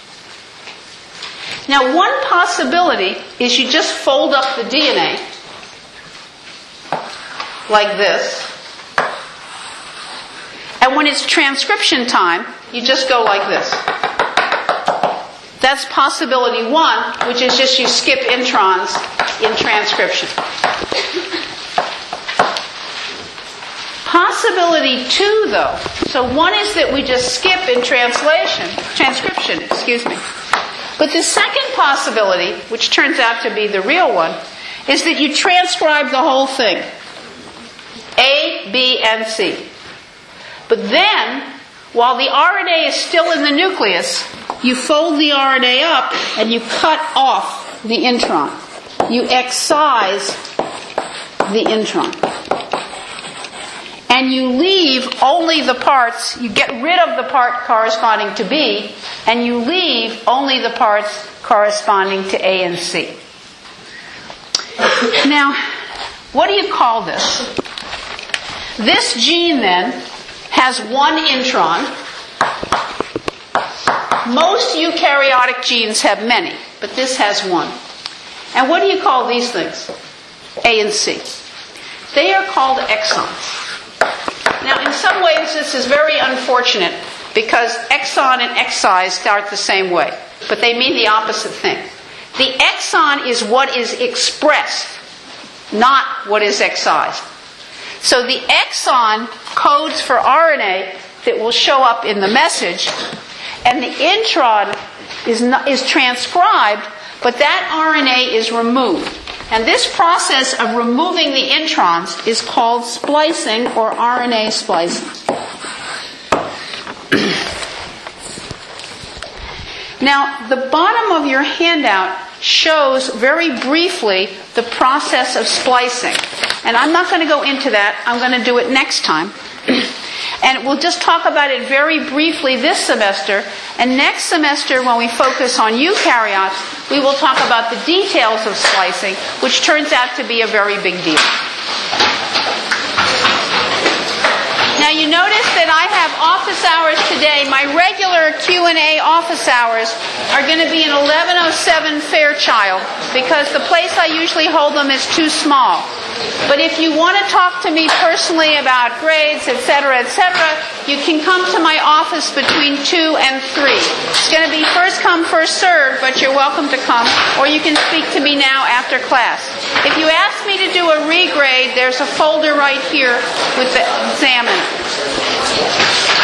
Now, one possibility is you just fold up the D N A like this. And when it's transcription time, you just go like this. That's possibility one, which is just you skip introns in transcription. Possibility two, though, so one is that we just skip in translation, transcription, excuse me. But the second possibility, which turns out to be the real one, is that you transcribe the whole thing. A, B, and C. But then, while the R N A is still in the nucleus, you fold the R N A up and you cut off the intron. You excise the intron. And you leave only the parts, you get rid of the part corresponding to B, and you leave only the parts corresponding to A and C. Now, what do you call this? This gene, then, has one intron. Most eukaryotic genes have many, but this has one. And what do you call these things? A and C. They are called exons. Now, in some ways, this is very unfortunate because exon and excise start the same way, but they mean the opposite thing. The exon is what is expressed, not what is excised. So the exon codes for R N A that will show up in the message, and the intron is, not, is transcribed, but that R N A is removed. And this process of removing the introns is called splicing or R N A splicing. Now, the bottom of your handout shows very briefly the process of splicing. And I'm not going to go into that. I'm going to do it next time. And we'll just talk about it very briefly this semester. And next semester, when we focus on eukaryotes, we will talk about the details of splicing, which turns out to be a very big deal. Now, you notice that I have office hours today. My regular Q and A office hours are going to be in eleven oh seven Fairchild because the place I usually hold them is too small. But if you want to talk to me personally about grades, et cetera, et cetera, you can come to my office between two and three. It's going to be first come, first served, but you're welcome to come, or you can speak to me now after class. If you ask me to do a regrade, there's a folder right here with the examiner.